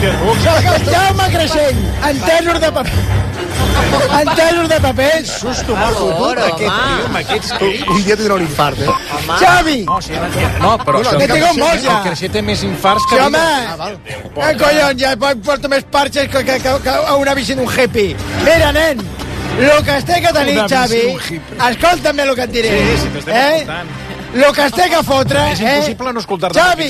Jaume Creixell, entesos de paper. Entesos de paper. Susto molt fotut, aquest tio, amb aquests crits. Un dia tindrà un infart, eh? Xavi! No, sí, no, però... No, que tinc un molt, ja. El Creixell té més infarts que... Sí, home! Eh, collons, ja porto més parxes que, que, que, que a una bici d'un hippie. Mira, nen, el que es té que tenir, Xavi... Escolta'm bé el que et diré. Sí, sí, t'estem escoltant. Lo que es té que fotre, és impossible eh? no escoltar-te. Xavi,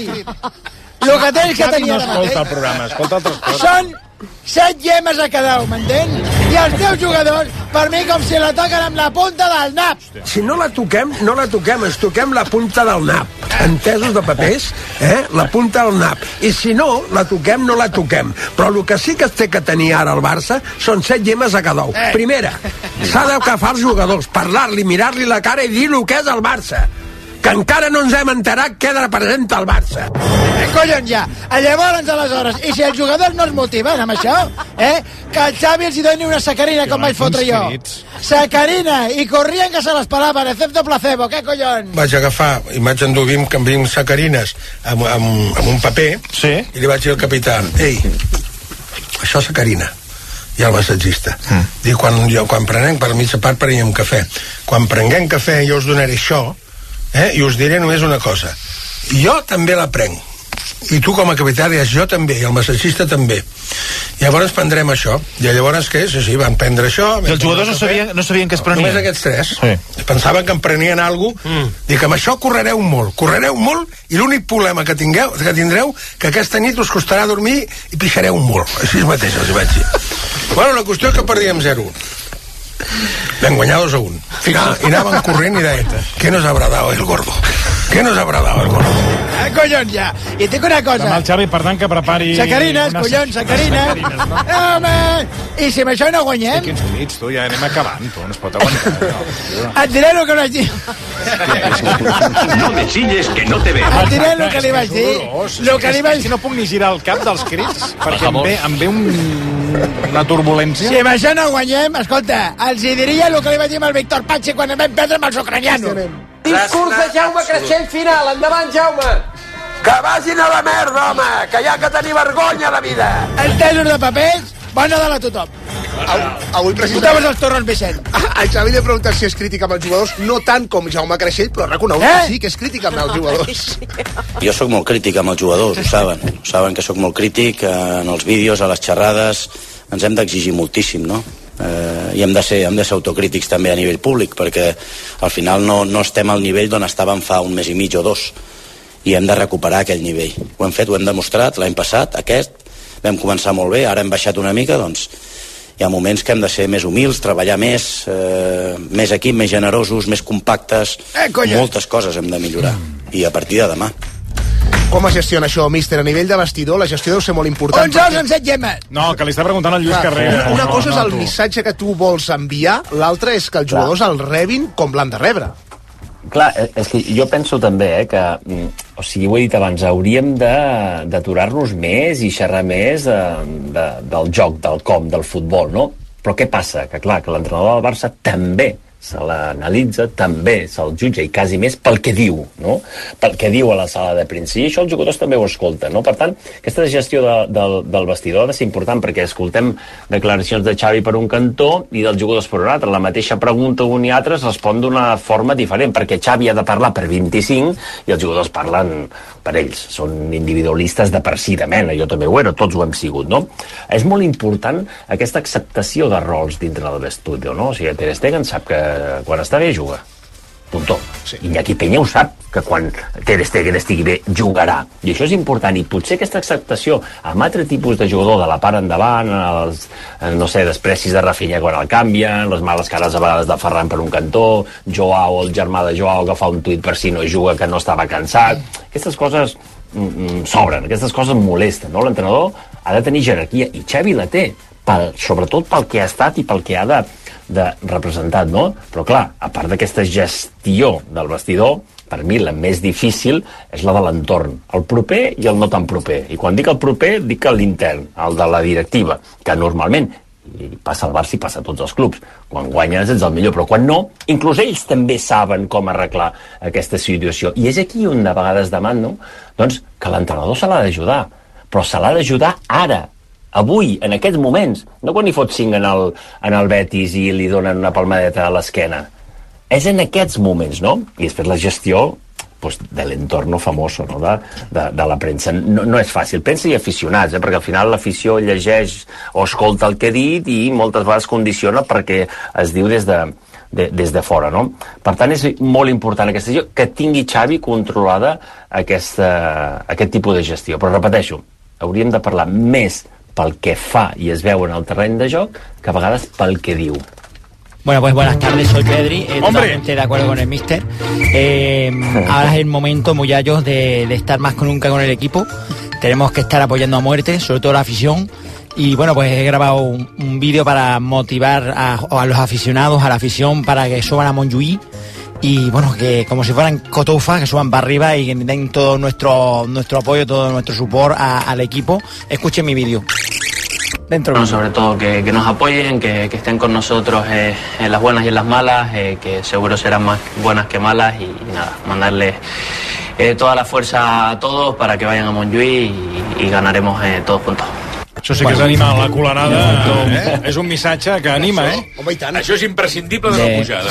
lo que tens que tenir no ara escolta el mateix programa, escolta altres coses. són set llemes a cada un, m'entén? I els teus jugadors, per mi, com si la toquen amb la punta del nap. Si no la toquem, no la toquem, ens toquem la punta del nap. Entesos de papers, eh? La punta del nap. I si no, la toquem, no la toquem. Però el que sí que es té que tenir ara al Barça són set llemes a cada un. Eh. Primera, s'ha d'agafar els jugadors, parlar-li, mirar-li la cara i dir el que és el Barça. Que encara no ens hem enterat què representa el Barça. Eh, collons, ja. Llavors, aleshores, i si els jugadors no es motiven amb això, eh, que el Xavi els hi doni una sacarina, com vaig fotre jo. Sacarina, i corrien que se l'esperaven, excepto placebo, què collons? Vaig agafar i vaig endur vint, vint sacarines amb, amb, amb un paper, sí? I li vaig dir al capità, ei, això és sacarina. I el massatgista. Mm. Diu, quan, jo, quan prenem, per mitja part prenem cafè. Quan prenguem cafè jo us donaré això, eh? I us diré només una cosa. Jo també la prenc. I tu com a capità dius, jo també, i el massatgista també. Llavors prendrem això. I llavors què? Sí, sí, van prendre això. I els jugadors no sabien, no sabien què es prenien? Només aquests tres. Sí. Pensaven que em prenien alguna cosa. Mm. Dic, amb això correreu molt. Correreu molt i l'únic problema que, tingueu, que tindreu que aquesta nit us costarà dormir i pixareu molt. Així mateix els vaig dir. Bueno, la qüestió és que perdíem zero un. Vam guanyar dos a un. Ah, i anaven corrent i deien, què nos habrá dado el gordo? Què nos habrá dado el gordo? Eh, collons, ja. I tinc una cosa. Demà el Xavi, per tant, que prepari... Sacarines, una... collons, sacarines. sacarines no? No, home! I si amb això no guanyem... I quins crits, tu, ja anem acabant, tu, no es pot aguantar. No, et diré el que no vaig dir. No me chilles, que no te veo. Et diré el que li vaig dir. El que li vaig... Si no puc ni girar el cap dels crits, perquè em ve, em ve un... una turbulència. Si amb això no guanyem, escolta, els hi diria el que li vaig dir amb el Víctor Patxi quan vam perdre amb els ucranianos. Discurs de Jaume Creixell final. Endavant, Jaume. Que vagin a la merda, home, que hi ha que tenir vergonya a la vida. Entesos de papers, bon Nadal a tothom. Avui precisament... Votaves els torrons, Vicent. A Xavi li he preguntat si és crític amb els jugadors, no tant com Jaume Creixell, però reconegut eh? que sí, que és crític amb els jugadors. Jo sóc molt crític amb els jugadors, ho saben. Ho saben que sóc molt crític en els vídeos, a les xerrades. Ens hem d'exigir moltíssim, no? Eh, i hem de, ser, hem de ser autocrítics també a nivell públic, perquè al final no, no estem al nivell d'on estàvem fa un mes i mig o dos, i hem de recuperar aquell nivell. Ho hem fet, ho hem demostrat l'any passat, aquest, vam començar molt bé, ara hem baixat una mica, doncs hi ha moments que hem de ser més humils, treballar més, eh, més equip, més generosos, més compactes, eh, moltes coses hem de millorar, i a partir de demà. Com es gestiona això, míster? A nivell de vestidor, la gestió deu ser molt important. onze els en set llemes. No, que li està preguntant al Lluís Carrera. Una, una no, cosa no, és el tu. missatge que tu vols enviar, l'altra és que els jugadors el rebin com l'han de rebre. Clar, és que jo penso també eh, que, o sigui, ho he dit abans, hauríem d'aturar-nos més i xerrar més de, de, del joc, del com, del futbol, no? Però què passa? Que clar, que l'entrenador del Barça també se l'analitza, també se'l jutja i quasi més pel que diu, no? Pel que diu a la sala de premsa. I això els jugadors també ho escolten, no? Per tant, aquesta gestió de, del, del vestidor ha de ser important perquè escoltem declaracions de Xavi per un cantó i dels jugadors per un altre. La mateixa pregunta un i altre es respon d'una forma diferent perquè Xavi ha de parlar per vint-i-cinc i els jugadors parlen per ells. Són individualistes de per si de mena, jo també ho era, tots ho hem sigut, no? És molt important aquesta acceptació de rols dintre del vestidor, no? O sigui, Ter Stegen sap que quan està bé juga, puntó. Sí. Iñaki Peña ho sap, que quan Ter Stegen estigui bé jugarà, i això és important, i potser aquesta acceptació amb altre tipus de jugador de la part endavant, els, no sé, desprecis de Rafinha quan el canvien, les males cares a vegades de Ferran per un cantó, Joao, el germà de Joao que fa un tuit per si no juga, que no estava cansat, aquestes coses mm, sobren, aquestes coses molesten, no? L'entrenador ha de tenir jerarquia, i Xavi la té, pel, sobretot pel que ha estat i pel que ha de, de representat, no? Però clar, a part d'aquesta gestió del vestidor, per mi la més difícil és la de l'entorn, el proper i el no tan proper. I quan dic el proper, dic l'intern, el de la directiva, que normalment, i passa al Barça i passa a tots els clubs, quan guanyes ets el millor, però quan no, inclús ells també saben com arreglar aquesta situació. I és aquí on de vegades demano, doncs, que l'entrenador se l'ha d'ajudar, però se l'ha d'ajudar ara, avui, en aquests moments, no quan hi fot cinc en el, en el Betis i li donen una palmadeta a l'esquena. És en aquests moments, no? I després la gestió pues, de l'entorno famoso, no? de, de, de la premsa. No, no és fàcil. Premsa i aficionats, eh? Perquè al final l'afició llegeix o escolta el que he dit i moltes vegades condiciona perquè es diu des de, de, des de fora, no? Per tant, és molt important aquesta gestió, que tingui Xavi controlada aquesta, aquest tipus de gestió. Però repeteixo, hauríem de parlar més pel que fa i es veu en el terreny de joc que a vegades pel que diu. Bueno, pues buenas tardes, soy Pedri, eh, totalmente de acuerdo con el míster. Eh, ahora es el momento, Muyallos, de, de estar más que nunca con el equipo. Tenemos que estar apoyando a muerte, sobre todo la afición. Y bueno, pues he grabado un, un vídeo para motivar a, a los aficionados, a la afición, para que suban a Montjuïc. Y bueno, que como si fueran cotufas, que suban para arriba y que den todo nuestro, nuestro apoyo, todo nuestro support a, al equipo. Escuchen mi vídeo. Dentro. Bueno, sobre todo que, que nos apoyen, que, que estén con nosotros eh, en las buenas y en las malas, eh, que seguro serán más buenas que malas, y, y nada, mandarles eh, toda la fuerza a todos para que vayan a Montjuïc y, y ganaremos eh, todos juntos. Això sí que és animar la colanada, eh? És un missatge que anima, eh? Home, i tant. Això és imprescindible de la pujada.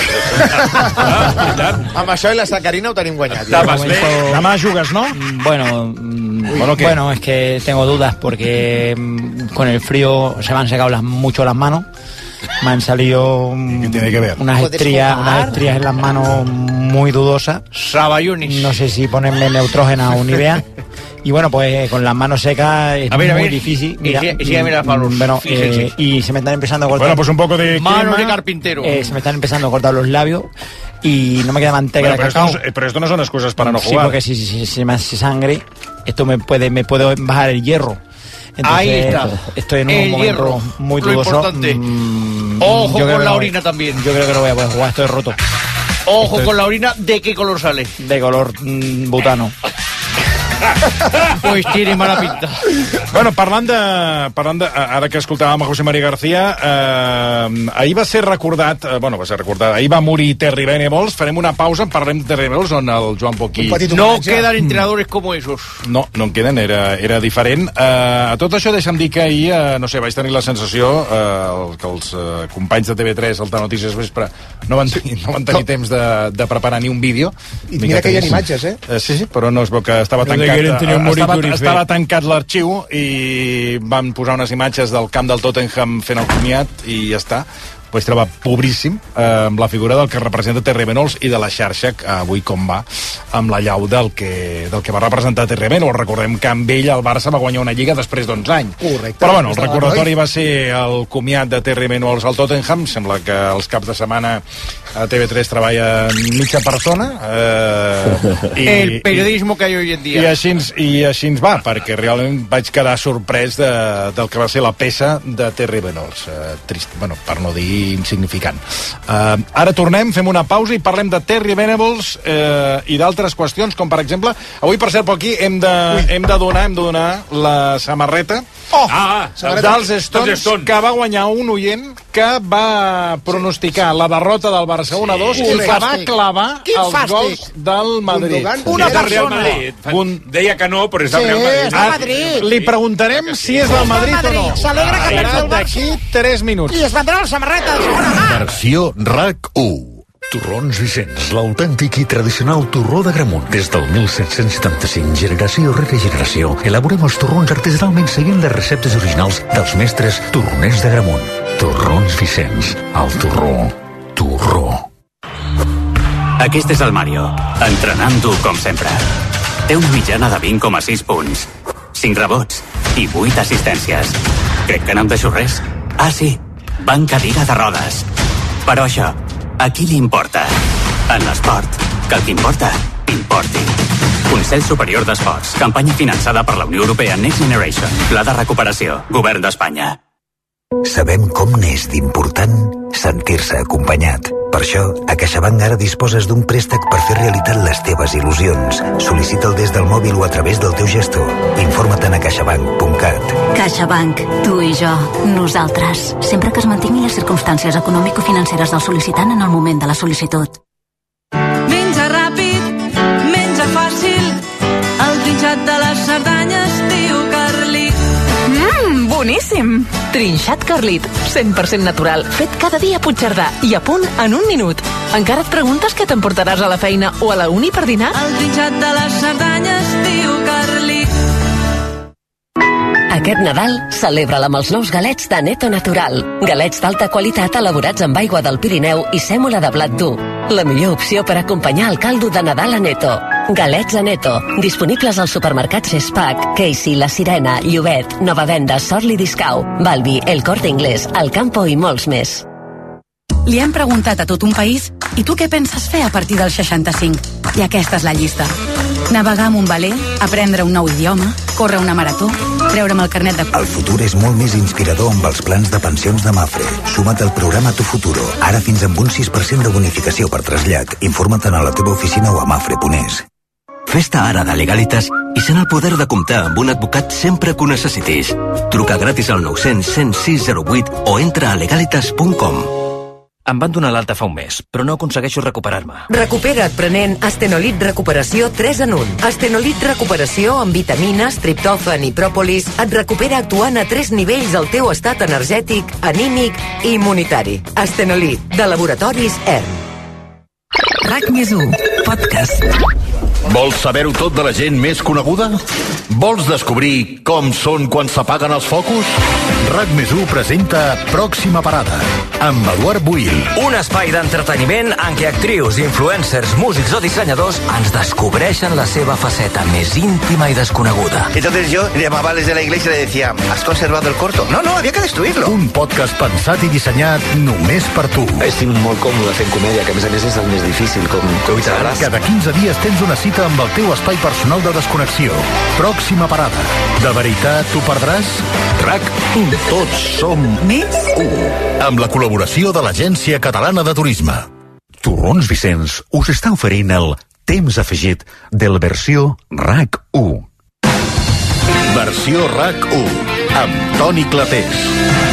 ah, Amb això i la sacarina ho tenim guanyat. Ja. Momento... Demà jugues, ¿no? Bueno, bueno, bueno, es que tengo dudas porque con el frío se me han secado las, mucho las manos. Me han salido tiene que ver? unas estrías, unas estrías en las manos muy dudosas. Sabayunis. No sé si ponerme Neutrógena o Nivea. Y bueno, pues con las manos secas es a ver, muy a ver. difícil. Mira, y, y, y mira las manos. Bueno, eh, y se me están empezando a cortar. Bueno, pues un poco de manos crema. de carpintero. Eh, se me están empezando a cortar los labios y no me queda manteca bueno, de pero cacao. Esto no, pero esto no son excusas para no sí, jugar. Sí, porque si, si, si, si me hace sangre, esto me puede, me puede bajar el hierro. Entonces, ahí está. Estoy en un el momento hierro, muy lo dudoso. Importante. Mm, Ojo con la no orina voy, también. Yo creo que no voy a poder jugar, estoy roto. Ojo estoy... con la orina, ¿de qué color sale? De color mm, butano. Pues tiene mala pinta. Bueno, parlant de, parlant de... Ara que escoltàvem a José María García, eh, ahir va ser recordat... Eh, bueno, va ser recordat... Ahir va morir Terry Venables. Farem una pausa, parlem de Terry Venables, on el Joan Poquí... No quedan entrenadores como esos. No, no en queden, era, era diferent. Eh, a tot això deixa'm dir que ahir, eh, no sé, vaig tenir la sensació eh, que els eh, companys de T V tres, el Notícies Vespre, no van tenir, no van tenir no. temps de, de preparar ni un vídeo. I mira que hi ha imatges, eh? eh? Sí, sí, però no es veu que estava tancat... Estava, estava tancat l'arxiu i van posar unes imatges del camp del Tottenham fent el comiat i ja està. Vaig trobar pobríssim eh, amb la figura del que representa Terry Venables i de la xarxa eh, avui com va amb la llau del que, del que va representar Terry Venables. Recordem que amb ell el Barça va guanyar una lliga després d'onze anys. Correcte. Però bueno, el recordatori va ser el comiat de Terry Venables al Tottenham. Sembla que els caps de setmana a T V tres treballa mitja persona. Eh, i, el periodismo que hay hoy en dia. I així, i així ens va, perquè realment vaig quedar sorprès de, del que va ser la peça de Terry Venables. Eh, trist, bueno, per no dir insignificant. Uh, ara tornem, fem una pausa i parlem de Terry Venables uh, i d'altres qüestions, com per exemple, avui per cert per aquí hem de, hem de donar hem de donar la samarreta oh, ah, dels Stones, Stones que va guanyar un oient que va pronosticar la derrota del Barça un a dos sí, i que va clavar Quin els fàstic. gols del Madrid. Una persona. Un... Deia que no, però és del sí, Real Madrid. És del Madrid. Li preguntarem si és del Madrid, Madrid o no. S'alegra que pensi el Barça. D'aquí tres minuts. I es vendrà la samarreta de segona mà. Versió RAC u. Torrons Vicenç, l'autèntic i tradicional torró de Gramunt. Des del mil set-cents setanta-cinc, generació rere generació, elaborem els torrons artesanalment seguint les receptes originals dels mestres torroners de Gramunt. Torrons Vicenç, el torró, torró. Aquest és el Mario, entrenant dur com sempre. Té una mitjana de vint coma sis punts, cinc rebots i vuit assistències. Crec que no em deixo res. Ah, sí, va en cadira de rodes. Però això, a qui li importa? En l'esport, que el que importa, importi. Consell Superior d'Esports, campanya finançada per la Unió Europea Next Generation, Pla de Recuperació, Govern d'Espanya. Sabem com n'és d'important sentir-se acompanyat. Per això, a CaixaBank ara disposes d'un préstec per fer realitat les teves il·lusions. Sol·licita'l des del mòbil o a través del teu gestor. Informa't a caixabank punt cat. CaixaBank, tu i jo, nosaltres. Sempre que es mantinguin les circumstàncies econòmico-financeres del sol·licitant en el moment de la sol·licitud. Menja ràpid, menja fàcil, el trinxat de les Cerdanyes, tio Carlit. Mmm, boníssim! Trinxat Carlit, cent per cent natural, fet cada dia a Puigcerdà i a punt en un minut. Encara et preguntes què t'emportaràs a la feina o a la uni per dinar? El trinxat de les Cerdanyes, tio Carlit. Aquest Nadal, celebra-la amb els nous galets de Neto Natural. Galets d'alta qualitat elaborats amb aigua del Pirineu i sèmola de blat dur. La millor opció per acompanyar el caldo de Nadal a Neto. Galets a Neto, disponibles als supermercats Sespac, Casey, La Sirena, Llobet, Nova Venda, Sorli Discau, Balbi, El Corte Inglés, El Campo i molts més. Li hem preguntat a tot un país i tu què penses fer a partir dels seixanta-cinc? I aquesta és la llista. Navegar amb un veler, aprendre un nou idioma, córrer una marató, treure'm el carnet de... El futur és molt més inspirador amb els plans de pensions de Mafre. Suma't al programa Tu Futuro, ara fins amb un sis per cent de bonificació per trasllat. Informa't a la teva oficina o a mafre punt es. Fes-te ara de Legalitas i sent el poder de comptar amb un advocat sempre que ho necessitis. Truca gratis al nou cents, cent sis zero vuit o entra a legalitas punt com. Em van donar l'alta fa un mes, però no aconsegueixo recuperar-me. Recupera't prenent Astenolit Recuperació tres en un. Astenolit Recuperació amb vitamines, triptòfan i pròpolis et recupera actuant a tres nivells el teu estat energètic, anímic i immunitari. Astenolit, de Laboratoris E R M. RAC més u, podcast. Vols saber-ho tot de la gent més coneguda? Vols descobrir com són quan s'apaguen els focus? RAC més u presenta Pròxima Parada, amb Eduard Buil. Un espai d'entreteniment en què actrius, influencers, músics o dissenyadors ens descobreixen la seva faceta més íntima i desconeguda. Entonces yo llamaba desde la iglesia y le decía, ¿has conservado el corto? No, no, había que destruirlo. Un podcast pensat i dissenyat només per tu. Estic molt còmode fent comèdia, que a més a més és el més difícil, com, com hi sabràs. Cada quinze dies tens una cita amb el teu espai personal de desconnexió. Pròxima Parada. De veritat t'ho perdràs? RAC, tots som més u. Amb la col·laboració de l'Agència Catalana de Turisme. Torrons Vicenç us està oferint el temps afegit del versió RAC u. Versió RAC u, amb Toni Clapés.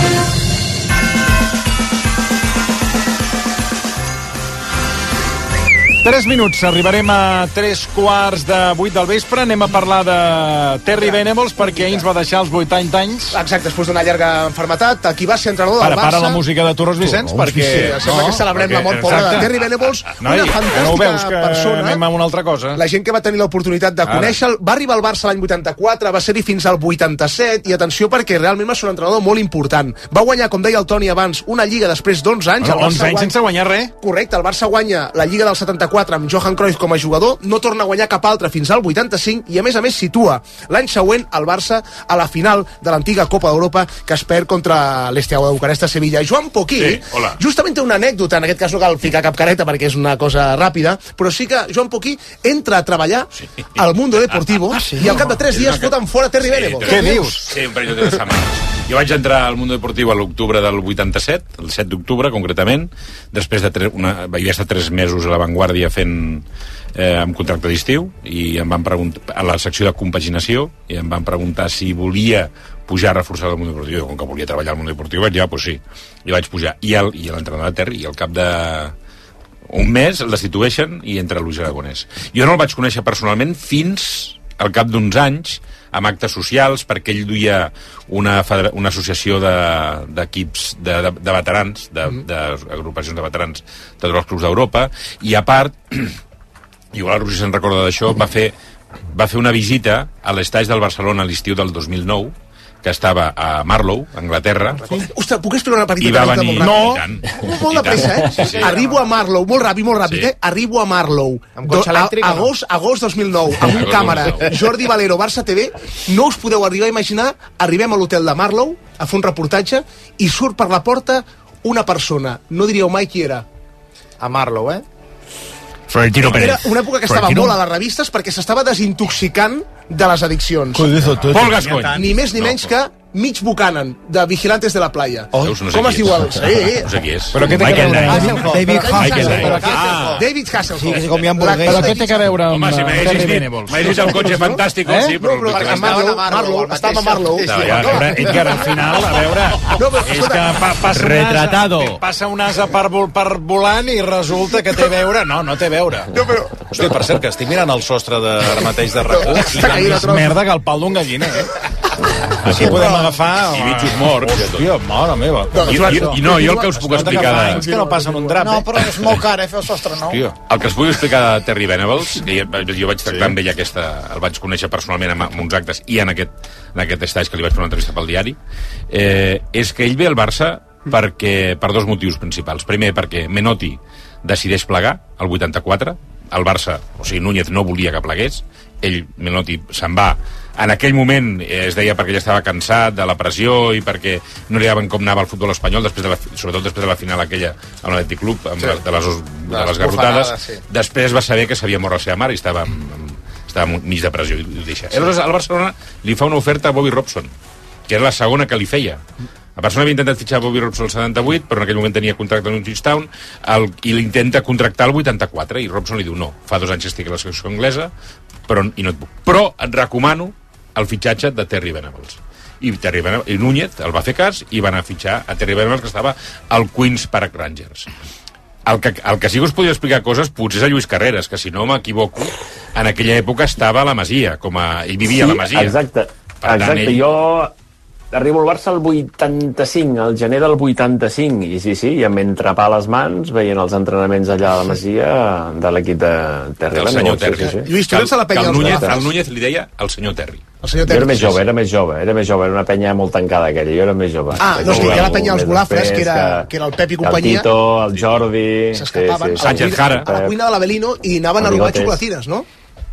Tres minuts, arribarem a tres quarts de vuit del vespre. Anem a parlar de Terry Venables, perquè ahir ens va deixar els vuitanta anys. Exacte, després d'una llarga enfermetat. Aquí va ser entrenador del Barça. Para, para la música de Torrons Vicenç, perquè... Sí, sembla no, que celebrem perquè... la mort pobra de Terry Venables, no, una fantàstica no veus que persona. Anem a una altra cosa. La gent que va tenir l'oportunitat de conèixer-lo, va arribar al Barça l'any vuitanta-quatre, va ser-hi fins al vuitanta-set, i atenció perquè realment va ser un entrenador molt important. Va guanyar, com deia el Toni abans, una lliga després d'onze anys. Bueno, onze anys guanya... sense guanyar res. Correcte, el Barça guanya la lliga del setanta-quatre amb Johan Cruyff com a jugador, no torna a guanyar cap altre fins al vuitanta-cinc i a més a més situa l'any següent el Barça a la final de l'antiga Copa d'Europa que es perd contra l'Esteaua de Bucarest a Sevilla. I Joan Poquí, sí, justament té una anècdota, en aquest cas no cal ficar cap careta perquè és una cosa ràpida, però sí que Joan Poquí entra a treballar sí. al Mundo Deportivo ah, ah, sí, i al cap de tres dies que... foten fora Terry sí, Venables. Què dius? Sí, un parell de setmanes. Jo vaig entrar al Mundo Deportivo a l'octubre del vuitanta-set, el set d'octubre concretament, després de tre... una... vaig estar tres mesos a l'avantguàrdia fent eh, amb contracte d'estiu i em van preguntar a la secció de compaginació i em van preguntar si volia pujar a reforçar el Mundo Deportivo. Com que volia treballar al Mundo Deportivo vaig dir, ah, doncs sí, i vaig pujar. I, el, i l'entrenador de Terry, i al cap de un mes el destitueixen i entra Luis Aragonès. Jo no el vaig conèixer personalment fins al cap d'uns anys amb actes socials, perquè ell duia una, una associació d'equips de, de, de, de veterans, d'agrupacions de, de veterans de tots els clubs d'Europa, i a part, igual la Roger se'n recorda d'això, va fer, va fer una visita a l'estaix del Barcelona a l'estiu del dos mil nou, que estava a Marlow, Anglaterra. Ostres, puc explicar una petita I va venir... molt ràpid? No! Molt de pressa, eh? Sí, sí. Arribo a Marlow, molt ràpid, molt ràpid, sí. eh? Arribo a Marlow. Amb cotxe elèctric? Agost, agost dos mil nou, amb un càmera. Jordi Valero, Barça T V. No us podeu arribar a imaginar, arribem a l'hotel de Marlow a fer un reportatge i surt per la porta una persona. No diríeu mai qui era. A Marlow, eh? Florentino Pérez. Era una època que estava Florentino? molt a les revistes perquè s'estava desintoxicant de les addiccions. Pol Gascoigne. Ni més ni menys no, que Mig Buchanan, de Vigilantes de la Playa. Oh, no sé com es diu el... Sí. No sé qui és. Però què té que veure? David Hasselhoff. Ah. David Hasselhoff. Sí, que se comia hamburguesa. Però què té que veure amb Home, si m'haguessis Terry dit, Venables? m'haguessis dit el cotxe fantàstic, sí, però... No, però Marlow, Marlow, estava Marlow. No, ja, a veure, Edgar, al final, a veure, és que pa, passa, Retratado. un ase, passa un ase per, vol- per volant i resulta que té a veure... No, no té a veure. No, però... Hòstia, per cert, que estic mirant el sostre de, ara mateix de RAC u i Està tant caient a més trossos. merda que el pal d'un galliner, eh? Aquí podem agafar... I bitxos morts. Hòstia, mare meva. I, i, I no, jo el que us puc explicar... Fa De... anys que no passen un drap, No, eh? però és molt car, eh, fer el sostre nou. Hòstia. El que us puc explicar de Terry Venables, que jo, jo vaig tractar amb ell aquesta... El vaig conèixer personalment en, en uns actes i en aquest, en aquest estatge que li vaig fer una entrevista pel diari, eh, és que ell ve al Barça perquè, per dos motius principals. Primer, perquè Menotti decideix plegar, el vuitanta-quatre. El Barça, o sigui, Núñez no volia que plegués. Ell, Menotti, se'n va. En aquell moment eh, es deia perquè ja estava cansat de la pressió i perquè no li daven com anava el futbol espanyol, després de la, sobretot després de la final aquella a l'Atlètic Club, amb Sí. sí. de, les, de les garrotades. Sí. Després va saber que s'havia mort la seva mare i estava, amb, amb, estava mig de pressió i ho deixa. Aleshores, al Barcelona li fa una oferta a Bobby Robson, que era la segona que li feia. A Barcelona havia intentat fitxar Bobby Robson el setanta-vuit, però en aquell moment tenia contracte amb Town, el, i l'intenta contractar el vuitanta-quatre, i Robson li diu no, fa dos anys que estic a la selecció anglesa, però, i no et puc. Però et recomano el fitxatge de Terry Venables. I, Terry Venables, i Núñez el va fer cas i van a fitxar a Terry Venables, que estava al Queen's Park Rangers. El que, el que sí que us podria explicar coses potser és a Lluís Carreras, que si no m'equivoco en aquella època estava a la Masia, com a, ell vivia sí, a la Masia. Exacte, Per tant, exacte. ell... Jo arribo al Barça el vuitanta-cinc, al gener del vuitanta-cinc, i sí, sí, i amb entrepà a les mans, veient els entrenaments allà a la Masia de l'equip de Terry. El senyor Terry. Sí, sí, sí. Lluís, tu ets a la penya el, dels Núñez, Golafres. el Núñez li deia el senyor Terry. El senyor Jo Terry. era més jove, era més jove, era més jove, era una penya molt tancada aquella, jo era més jove. Ah, no, sí, hi ha la penya dels Golafres, que era, que era el Pep i companyia. El Tito, el Jordi... S'escapaven Sí, sí, Sánchez sí. Jara. a la cuina de l'Avelino i anaven a robar Bigotes. xocolatines, no?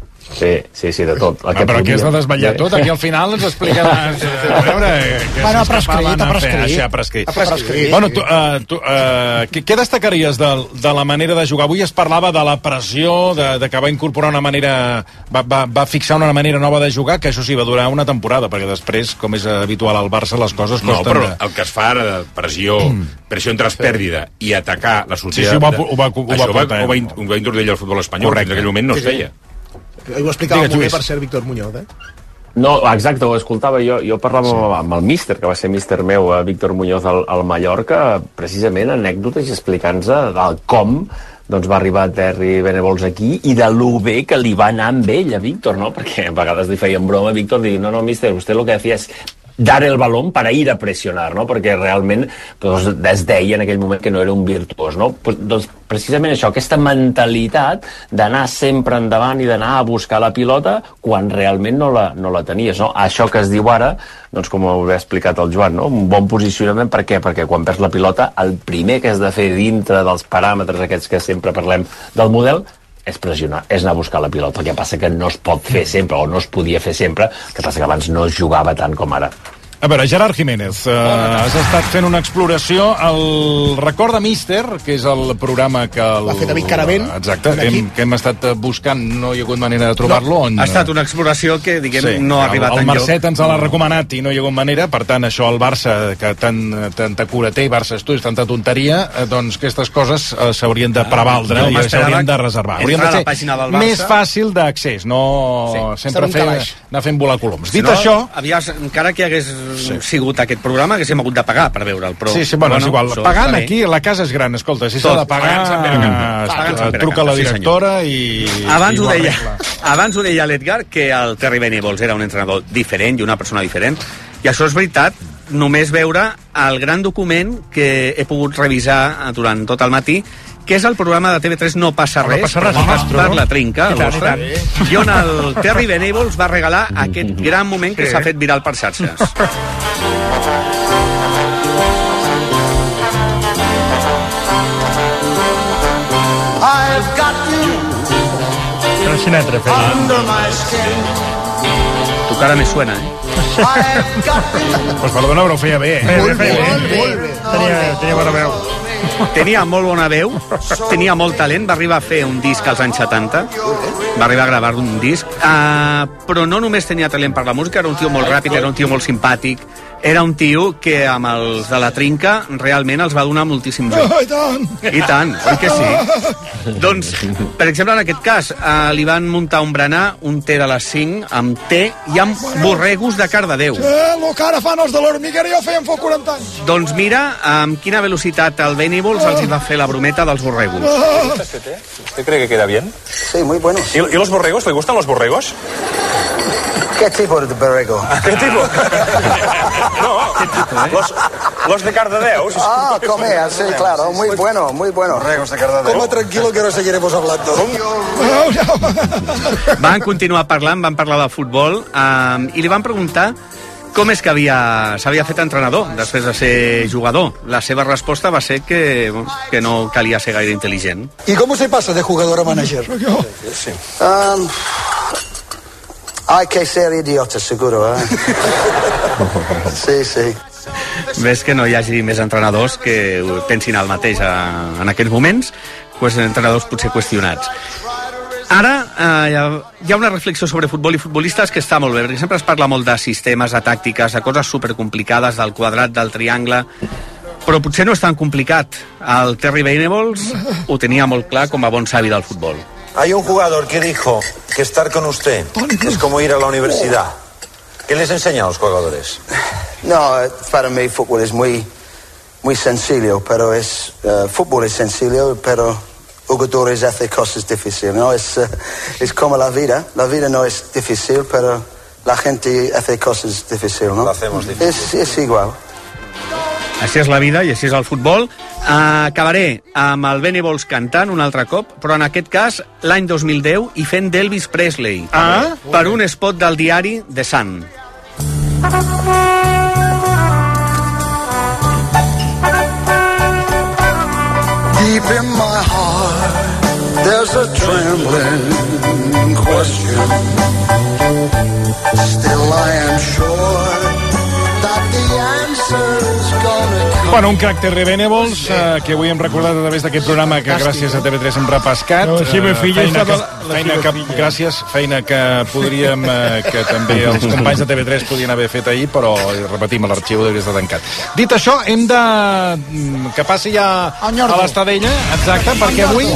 Sí, sí, sí, de tot. Ah, però aquí has de desvetllar tot, aquí al final ens explicaràs... A veure... Que Bueno, ha s'escapaven prescrit, ha a fer. prescrit. Això ha prescrit. Ha prescrit. Bueno, tu, uh, tu, uh, què, què destacaries de, de la manera de jugar? Avui es parlava de la pressió, de, de que va incorporar una manera... Va, va, va fixar una manera nova de jugar, que això sí, va durar una temporada, perquè després, com és habitual al Barça, les coses No, costen... però de... el que es fa ara de pressió, pressió en traspèrdida i atacar la sortida... Sí, sí, ho va- ho va- ho va això va, portar, ho va, eh? in- ho va introduir ell al futbol espanyol, Correcte. que en aquell moment no Sí, es sí. feia. Ho explicava Digues, molt bé Lluís. per ser Víctor Muñoz, eh? No, exacte, ho escoltava jo. Jo parlava sí. amb el míster, que va ser míster meu, eh, Víctor Muñoz, al, al Mallorca, precisament anècdotes i explicant-nos del com doncs va arribar Terry Venables aquí i de lo bé que li va anar amb ell a Víctor, no? Perquè a vegades li feien broma a Víctor, dir, no, no, míster, usted lo que hacía es dar el balón para ir a presionar, no? Perquè realment doncs, es deia en aquell moment que no era un virtuós, no? Pues, doncs precisament això, aquesta mentalitat d'anar sempre endavant i d'anar a buscar la pilota quan realment no la, no la tenies, no? Això que es diu ara, doncs com ho ha explicat el Joan, no? Un bon posicionament, per què? Perquè quan perds la pilota, el primer que has de fer dintre dels paràmetres aquests que sempre parlem del model és pressionar, és anar a buscar la pilota. El que passa que no es pot fer sempre, o no es podia fer sempre, el que passa que abans no es jugava tant com ara. A veure, Gerard Jiménez, eh, has estat fent una exploració al Record de Míster, que és el programa que... El, L'ha fet David Caravent. Exacte, que hem, que hem estat buscant, no hi ha hagut manera de trobar-lo. No, on, ha estat una exploració que, diguem, no ha arribat el, el enlloc. Mercet ens l'ha recomanat i no hi ha hagut manera, per tant, això al Barça, que tant, tanta cura té, i Barça Estudis, tanta tonteria, eh, doncs aquestes coses eh, s'haurien de prevaldre jo i m'esperava s'haurien de reservar. Haurien entrar a de la pàgina del ser Barça. més fàcil d'accés, no Sí, sempre ser un fer, calaix. anar fent volar coloms. Si Dit no, això... Havies, encara que hagués sí. sigut aquest programa, haguéssim hagut de pagar per veure'l. Però, Sí, sí, bueno, bueno és igual. això Pagant està bé. aquí, la casa és gran, escolta, si s'ha Tot. de pagar, Pagant Sant Pere Camp. eh, Pagant Sant Pere truca a la Camp, sí, directora i... Abans i ho ho deia, arregla. abans ho deia l'Edgar, que el Terry Venables era un entrenador diferent i una persona diferent, i això és veritat, només veure el gran document que he pogut revisar durant tot el matí, que és el programa de T V tres No passa res, No passa res, programat Castro, per no? la Trinca, I el tant, vostre, i tant. i on el Terry Venables va regalar aquest gran moment que s'ha fet viral per xarxes. I've got you Sinatra, under my skin. Tu cara me suena, eh? I've got you. Pues perdona, però ho feia bé. Eh? Molt bé, molt bé. Tenia, tenia bona veu. Tenia molt bona veu, tenia molt talent, va arribar a fer un disc als anys setanta, va arribar a gravar un disc, uh, però no només tenia talent per la música, era un tio molt ràpid, era un tio molt simpàtic, era un tio que amb els de la trinca realment els va donar moltíssim joc. Oh, i tant! I tant, oi que sí? Doncs, per exemple, en aquest cas, eh, li van muntar un berenar, un té de les cinc, amb té i amb borregos de Cardedeu. Sí, el que ara fan els de l'Hormiguera jo feien fa quaranta anys. Doncs mira amb quina velocitat el Venables els hi va fer la brometa dels borregos. ¿Usted cree que queda bien? Sí, muy buenos. ¿Y, y los borregos? ¿Le gustan los borregos? ¿Qué tipo de borrego? ¿Qué tipo? No, los, los de Cardedeu. Ah, comer, sí, claro, muy bueno, muy bueno. Borregos de Cardedeu. Coma tranquilo que ahora seguiremos hablando. Van continuar parlant, van parlar de futbol um, i li van preguntar com és que havia s'havia fet entrenador després de ser jugador. La seva resposta va ser que, que no calia ser gaire intel·ligent. ¿Y cómo se pasa de jugador a manager? Sí. Um, hay que ser idiota, seguro, ¿eh? Sí, sí. Ves que no hi hagi més entrenadors que pensin el mateix a, en aquests moments, pues, entrenadors potser qüestionats. Ara eh, hi ha una reflexió sobre futbol i futbolistes que està molt bé, perquè sempre es parla molt de sistemes, de tàctiques, de coses supercomplicades, del quadrat, del triangle, però potser no és tan complicat. El Terry Venables ho tenia molt clar com a bon savi del futbol. Hay un jugador que dijo que estar con usted es como ir a la universidad. ¿Qué les enseña a los jugadores? No, para mí fútbol es muy, muy sencillo, pero es, uh, fútbol es sencillo, pero jugadores hacen cosas difíciles, ¿no? Es, uh, es como la vida, la vida no es difícil, pero la gente hace cosas difíciles, ¿no? Lo hacemos difícil. Es, es igual. Així és la vida i així és el futbol. Uh, acabaré amb el Venables cantant un altre cop, però en aquest cas l'any dos mil deu i fent d'Elvis Presley ah? per un spot del diari The Sun. Deep in my heart there's a trembling question. Still I am sure that the answer's gonna come. Bueno, un crac Terry Venables, eh, que avui hem recordat a través d'aquest programa que gràcies a T V tres hem repescat. No, la seva filla feina estava... que, feina que, gràcies, feina que podríem, eh, que també els companys de T V tres podien haver fet ahir, però, repetim, l'arxiu hauria estar tancat. Dit això, hem de... que passi ja a l'Estadella, exacte, perquè avui...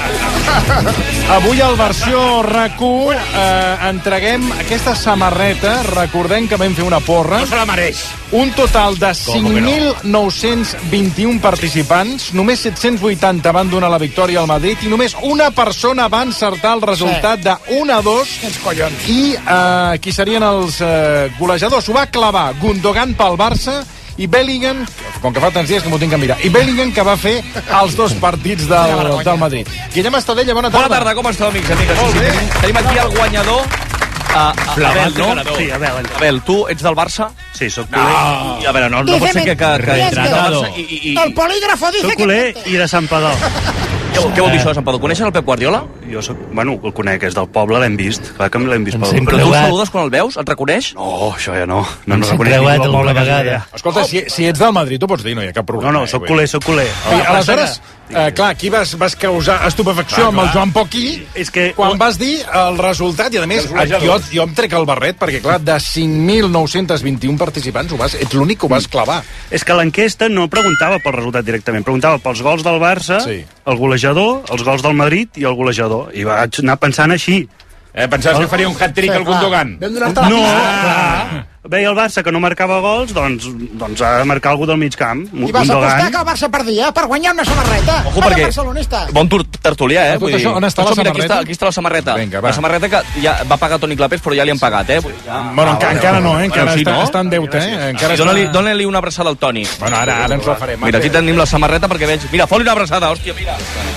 Avui al versió RAC u eh, entreguem aquesta samarreta. Recordem que vam fer una porra. No se la mereix. Un total de cinc mil nou-cents vint-i-un participants. Només set-cents vuitanta van donar la victòria al Madrid i només una persona va encertar el resultat de un a dos. I eh, qui serien els eh, golejadors? Ho va clavar Gundogan pel Barça i Bellingham, com que fa tants dies que m'ho tinc que mirar, i Bellingham, que va fer els dos partits del, del Madrid. Guillem Estadella, bona tarda. Bona tarda, com esteu, amics, amigues? Molt bé. Tenim aquí el guanyador, uh, Abel, no? Sí, Abel. Abel, tu ets del Barça? Sí, soc culer. No. I, a veure, no, no pot ser que... que, que Retratado. I, i, i... El polígrafo dice soc culer que... i de Santpedor. Què, què vol dir això, Santpedor? Coneixes el Pep Guardiola? Jo soc, bueno, el conec, és del poble, l'hem vist. Clar que l'hem vist pel... Però tu saludes quan el veus? Et reconeix? No, això ja no. No, no Ens hem reconec creuat ningú alguna del poble vegada. que Escolta, si, si ets del Madrid, ho pots dir, no hi ha cap problema. No, no, soc culer, soc culer. I, aleshores, eh, clar, aquí vas, vas causar estupefacció Clar, amb el clar. Joan Poquí És que... quan vas dir el resultat, i a més, jo, jo em trec el barret, perquè clar, de cinc mil nou-cents vint-i-un participants, ho vas, ets l'únic que ho vas clavar. És que l'enquesta no preguntava pel resultat directament, preguntava pels gols del Barça, Sí. el golejador, els gols del Madrid i el golejador. I vaig anar pensant així. Eh, pensaves que faria un hat-trick al Gundogan? No, clar. Veia el Barça que no marcava gols, doncs, doncs ha de marcar algú del mig camp. I vas apostar que el Barça perdia per guanyar una samarreta. Ojo, perquè... barcelonista. Bon tur tertulià, eh? Tot això, on està la Mira, aquí samarreta? està, aquí està la samarreta. Vinga, va. La samarreta que ja va pagar Toni Clapés, però ja li han pagat, eh? Ja... Bueno, enca, encara no, eh? Encara sí, està, no? està en deute, eh? Encara Sí, dóna-li està... dóna-li una abraçada al Toni. Bueno, ara, ara ens la farem. Mira, aquí tenim la samarreta perquè veig... Mira, fot-li una abraçada, hòstia, mira.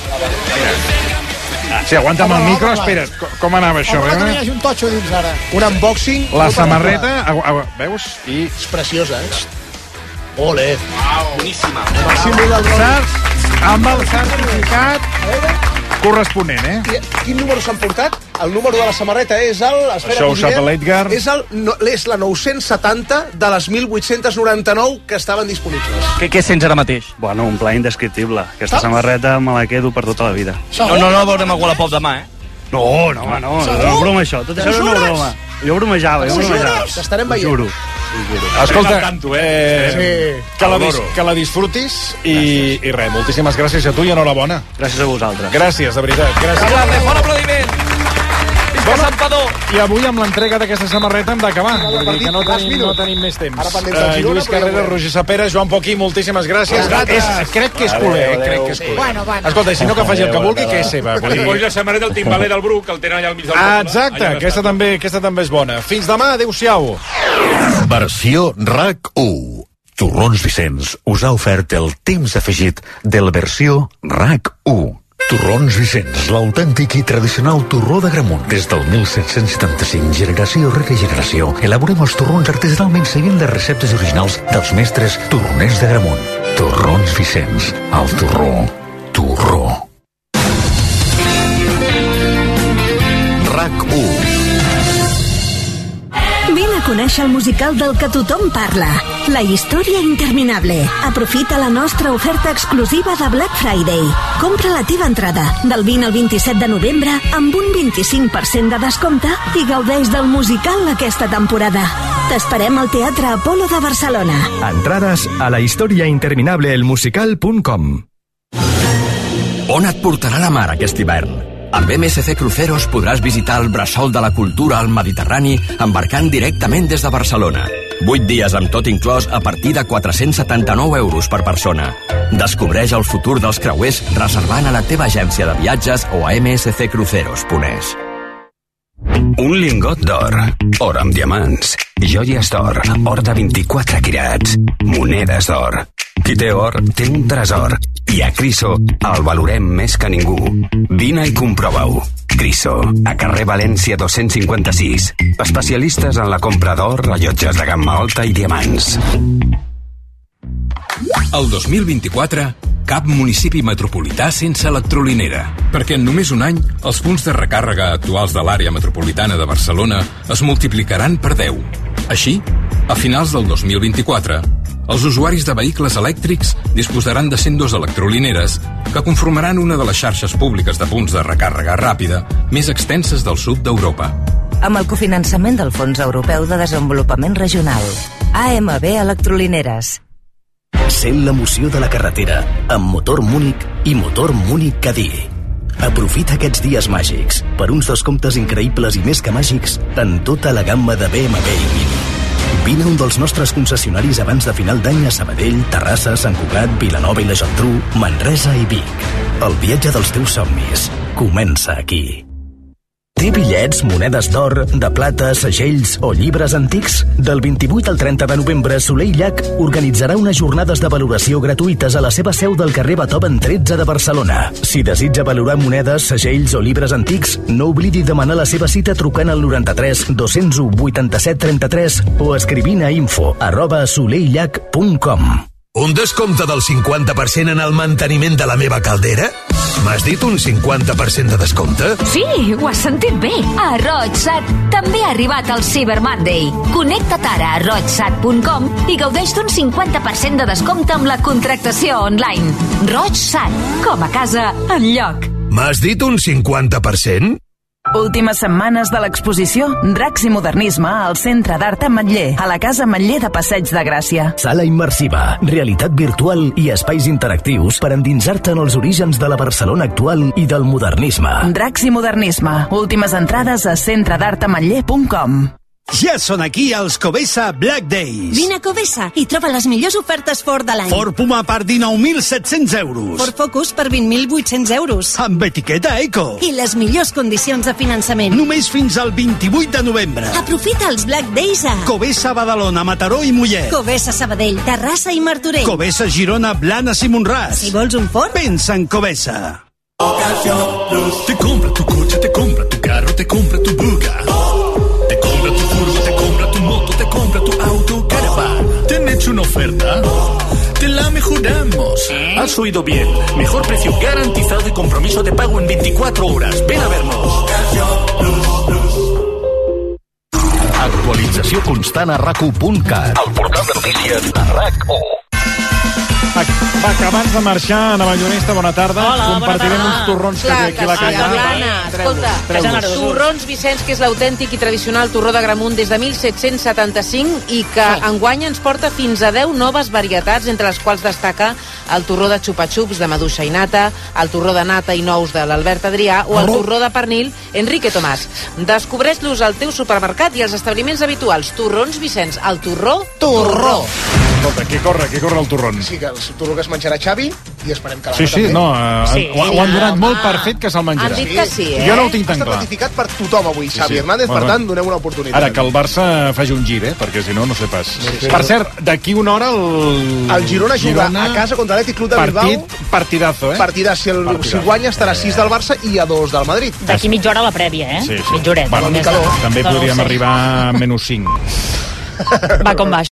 Sí, aguanta'm el micro, espera't. Com, com anava això? Home, que Eh? hi hagi un totxo dins ara. Un unboxing. La tota samarreta, agu- agu- veus? I... És preciosa, eh? Ole. Boníssima. Símbol del Saps? Amb el certificat corresponent, eh? I, quin número s'han portat? El número de la samarreta és el... Espera, Això ho que us sap direm. l'Edgar. És, el, no, és la nou-cents setanta de les mil vuit-cents noranta-nou que estaven disponibles. Què, què sents ara mateix? Bueno, un pla indescriptible. Aquesta samarreta me la quedo per tota la vida. No, no, no veurem a Wallapop demà, eh? No, no, home, no, no, no broma això. Tot això no és una broma. Jo bromejava, jo bromejava. T'estarem Ho veient. juro. Escolta, tanto, eh? eh, que, la dis, que la disfrutis i, i res, moltíssimes gràcies a tu i enhorabona. Gràcies a vosaltres. Gràcies, de veritat. Gràcies. Aplaude, fort aplaudiment. Visca Sant Padó. I avui amb l'entrega d'aquesta samarreta hem d'acabar. Vull dir que no tenim, no tenim més temps. Uh, Lluís Carrera, Roger Sapera, Joan Poquí, moltíssimes gràcies. És, crec que és culer, eh? Crec que és culer. Bueno, bueno. Escolta, si no que faci el que vulgui, que és seva. Vull dir... la samarreta del timbaler del Bruc, que el tenen allà al mig del ah, exacte, aquesta també, aquesta també és bona. Fins demà, adéu-siau. Versió RAC u. Torrons Vicenç us ha ofert el temps afegit de la versió RAC u. Torrons Vicenç, l'autèntic i tradicional torró d'Agramunt. Des del mil set-cents setanta-cinc, generació rere generació, elaborem els torrons artesanalment seguint les receptes originals dels mestres torroners d'Agramunt. Torrons Vicenç, el torró, torró. RAC u. Vine a conèixer el musical del que tothom parla, La història interminable. Aprofita la nostra oferta exclusiva de Black Friday. Compra la teva entrada del vint al vint-i-set de novembre amb un vint-i-cinc per cent de descompte i gaudeix del musical aquesta temporada. T'esperem al Teatre Apolo de Barcelona. Entrades a la història interminable el musical punt com. On et portarà la mar aquest hivern? Amb M S C Cruceros podràs visitar el bressol de la cultura al Mediterrani embarcant directament des de Barcelona. vuit dies amb tot inclòs a partir de quatre-cents setanta-nou euros per persona. Descobreix el futur dels creuers reservant a la teva agència de viatges o a m s c cruceros punt e s. Un lingot d'or, or amb diamants, joies d'or, or de vint-i-quatre quirats, monedes d'or. Qui té or, té un tresor. I a Criso el valorem més que ningú. Vine i comprova-ho. Criso, a carrer València dos-cents cinquanta-sis. Especialistes en la compra d'or, rellotges de gamma alta i diamants. El dos mil vint-i-quatre, cap municipi metropolità sense electrolinera, perquè en només un any els punts de recàrrega actuals de l'àrea metropolitana de Barcelona es multiplicaran per deu. Així, a finals del dos mil vint-i-quatre, els usuaris de vehicles elèctrics disposaran de cent dos electrolineres que conformaran una de les xarxes públiques de punts de recàrrega ràpida més extenses del sud d'Europa. Amb el cofinançament del Fons Europeu de Desenvolupament Regional. A M B Electrolineres. Sent l'emoció de la carretera amb motor Múnich i motor Múnich Cadí. Aprofita aquests dies màgics per uns descomptes increïbles i més que màgics en tota la gamma de B M W i Mini. Vine a un dels nostres concessionaris abans de final d'any a Sabadell, Terrassa, Sant Cugat, Vilanova i la Geltrú, Manresa i Vic. El viatge dels teus somnis comença aquí. Té bitllets, monedes d'or, de plata, segells o llibres antics? Del vint-i-vuit al trenta de novembre, Soleil Llac organitzarà unes jornades de valoració gratuïtes a la seva seu del carrer Beethoven tretze de Barcelona. Si desitja valorar monedes, segells o llibres antics, no oblidi demanar la seva cita trucant al noranta-tres dos cents u vuitanta-set trenta-tres o escrivint a info arroba soleillac punt com. Un descompte del cinquanta per cent en el manteniment de la meva caldera? M'has dit un cinquanta per cent de descompte? Sí, ho has sentit bé. A RoigSat també ha arribat el Cyber Monday. Connecta't ara a roigsat punt com i gaudeix d'un cinquanta per cent de descompte amb la contractació online. RoigSat, com a casa, enlloc. M'has dit un cinquanta per cent? Últimes setmanes de l'exposició Dracs i Modernisme al Centre d'Art Ametller, a la Casa Ametller de Passeig de Gràcia. Sala immersiva, realitat virtual i espais interactius per endinsar-te en els orígens de la Barcelona actual i del modernisme. Dracs i Modernisme. Últimes entrades a centre d'art ametller punt com. Ja són aquí els Covesa Black Days. Vine a Covesa i troba les millors ofertes Ford de l'any. Ford Puma per dinou mil set-cents euros. Ford Focus per vint mil vuit-cents euros. Amb etiqueta Eco. I les millors condicions de finançament. Només fins al vint-i-vuit de novembre. Aprofita els Black Days a Covesa, Badalona, Mataró i Mollet. Covesa, Sabadell, Terrassa i Martorell. Covesa, Girona, Blanes i Montràs. Si vols un Ford, pensa en Covesa. Ocasión Plus. Te compra tu coche, te compra tu carro, te compra tu buga. Te compra tu furgo, te compra tu moto, te compra tu auto, caravan. ¿Te han hecho una oferta? Te la mejoramos. Has oído bien. Mejor precio garantizado y compromiso de pago en veinticuatro horas. Ven a vernos. Actualització constant a rac u punt cat. El portal de notícies de RAC u. Va, que abans de marxar, Ana Ballonesta, bona tarda. Hola, compartirem bona tarda. uns torrons Clar que té aquí que la sí, casa. Blana, escolta, Treu-los. Treu Torrons Vicenç, que és l'autèntic i tradicional torró de Gramunt des de mil set-cents setanta-cinc i que sí. enguany ens porta fins a deu noves varietats, entre les quals destaca el torró de xupa-xups de maduixa i nata, el torró de nata i nous de l'Albert Adrià o el torró de pernil Enrique Tomàs. Descobreix-los al teu supermercat i als establiments habituals. Torrons Vicenç, el torró, torró. Escolta, aquí corre, aquí corre el torrón. Sí, que el torró que es menjarà Xavi i esperem que l'Anna Sí, sí, també. no, uh, sí, ho, ho han donat molt per fet que se'l menjarà. Han dit que sí, eh? Jo no ho tinc tan Està clar. ratificat per tothom avui, Sí, Xavi sí. Hernández, per Bueno, tant, donem una oportunitat. Ara, que el Barça faci un gir, eh? Perquè si no, no sé pas. sí. Per cert, d'aquí una hora el... El Girona juga a casa contra l'Atlètic Club de Bilbao. Partit, partidazo, eh? Partida, si, el, Partidazo. si guanya estarà a sis del Barça i a dos del Madrid. D'aquí mitja hora la prèvia, eh? Sí, sí. Mitja horeta. Bueno, només. també No, no podríem sé. arribar a menys cinc. Va com va.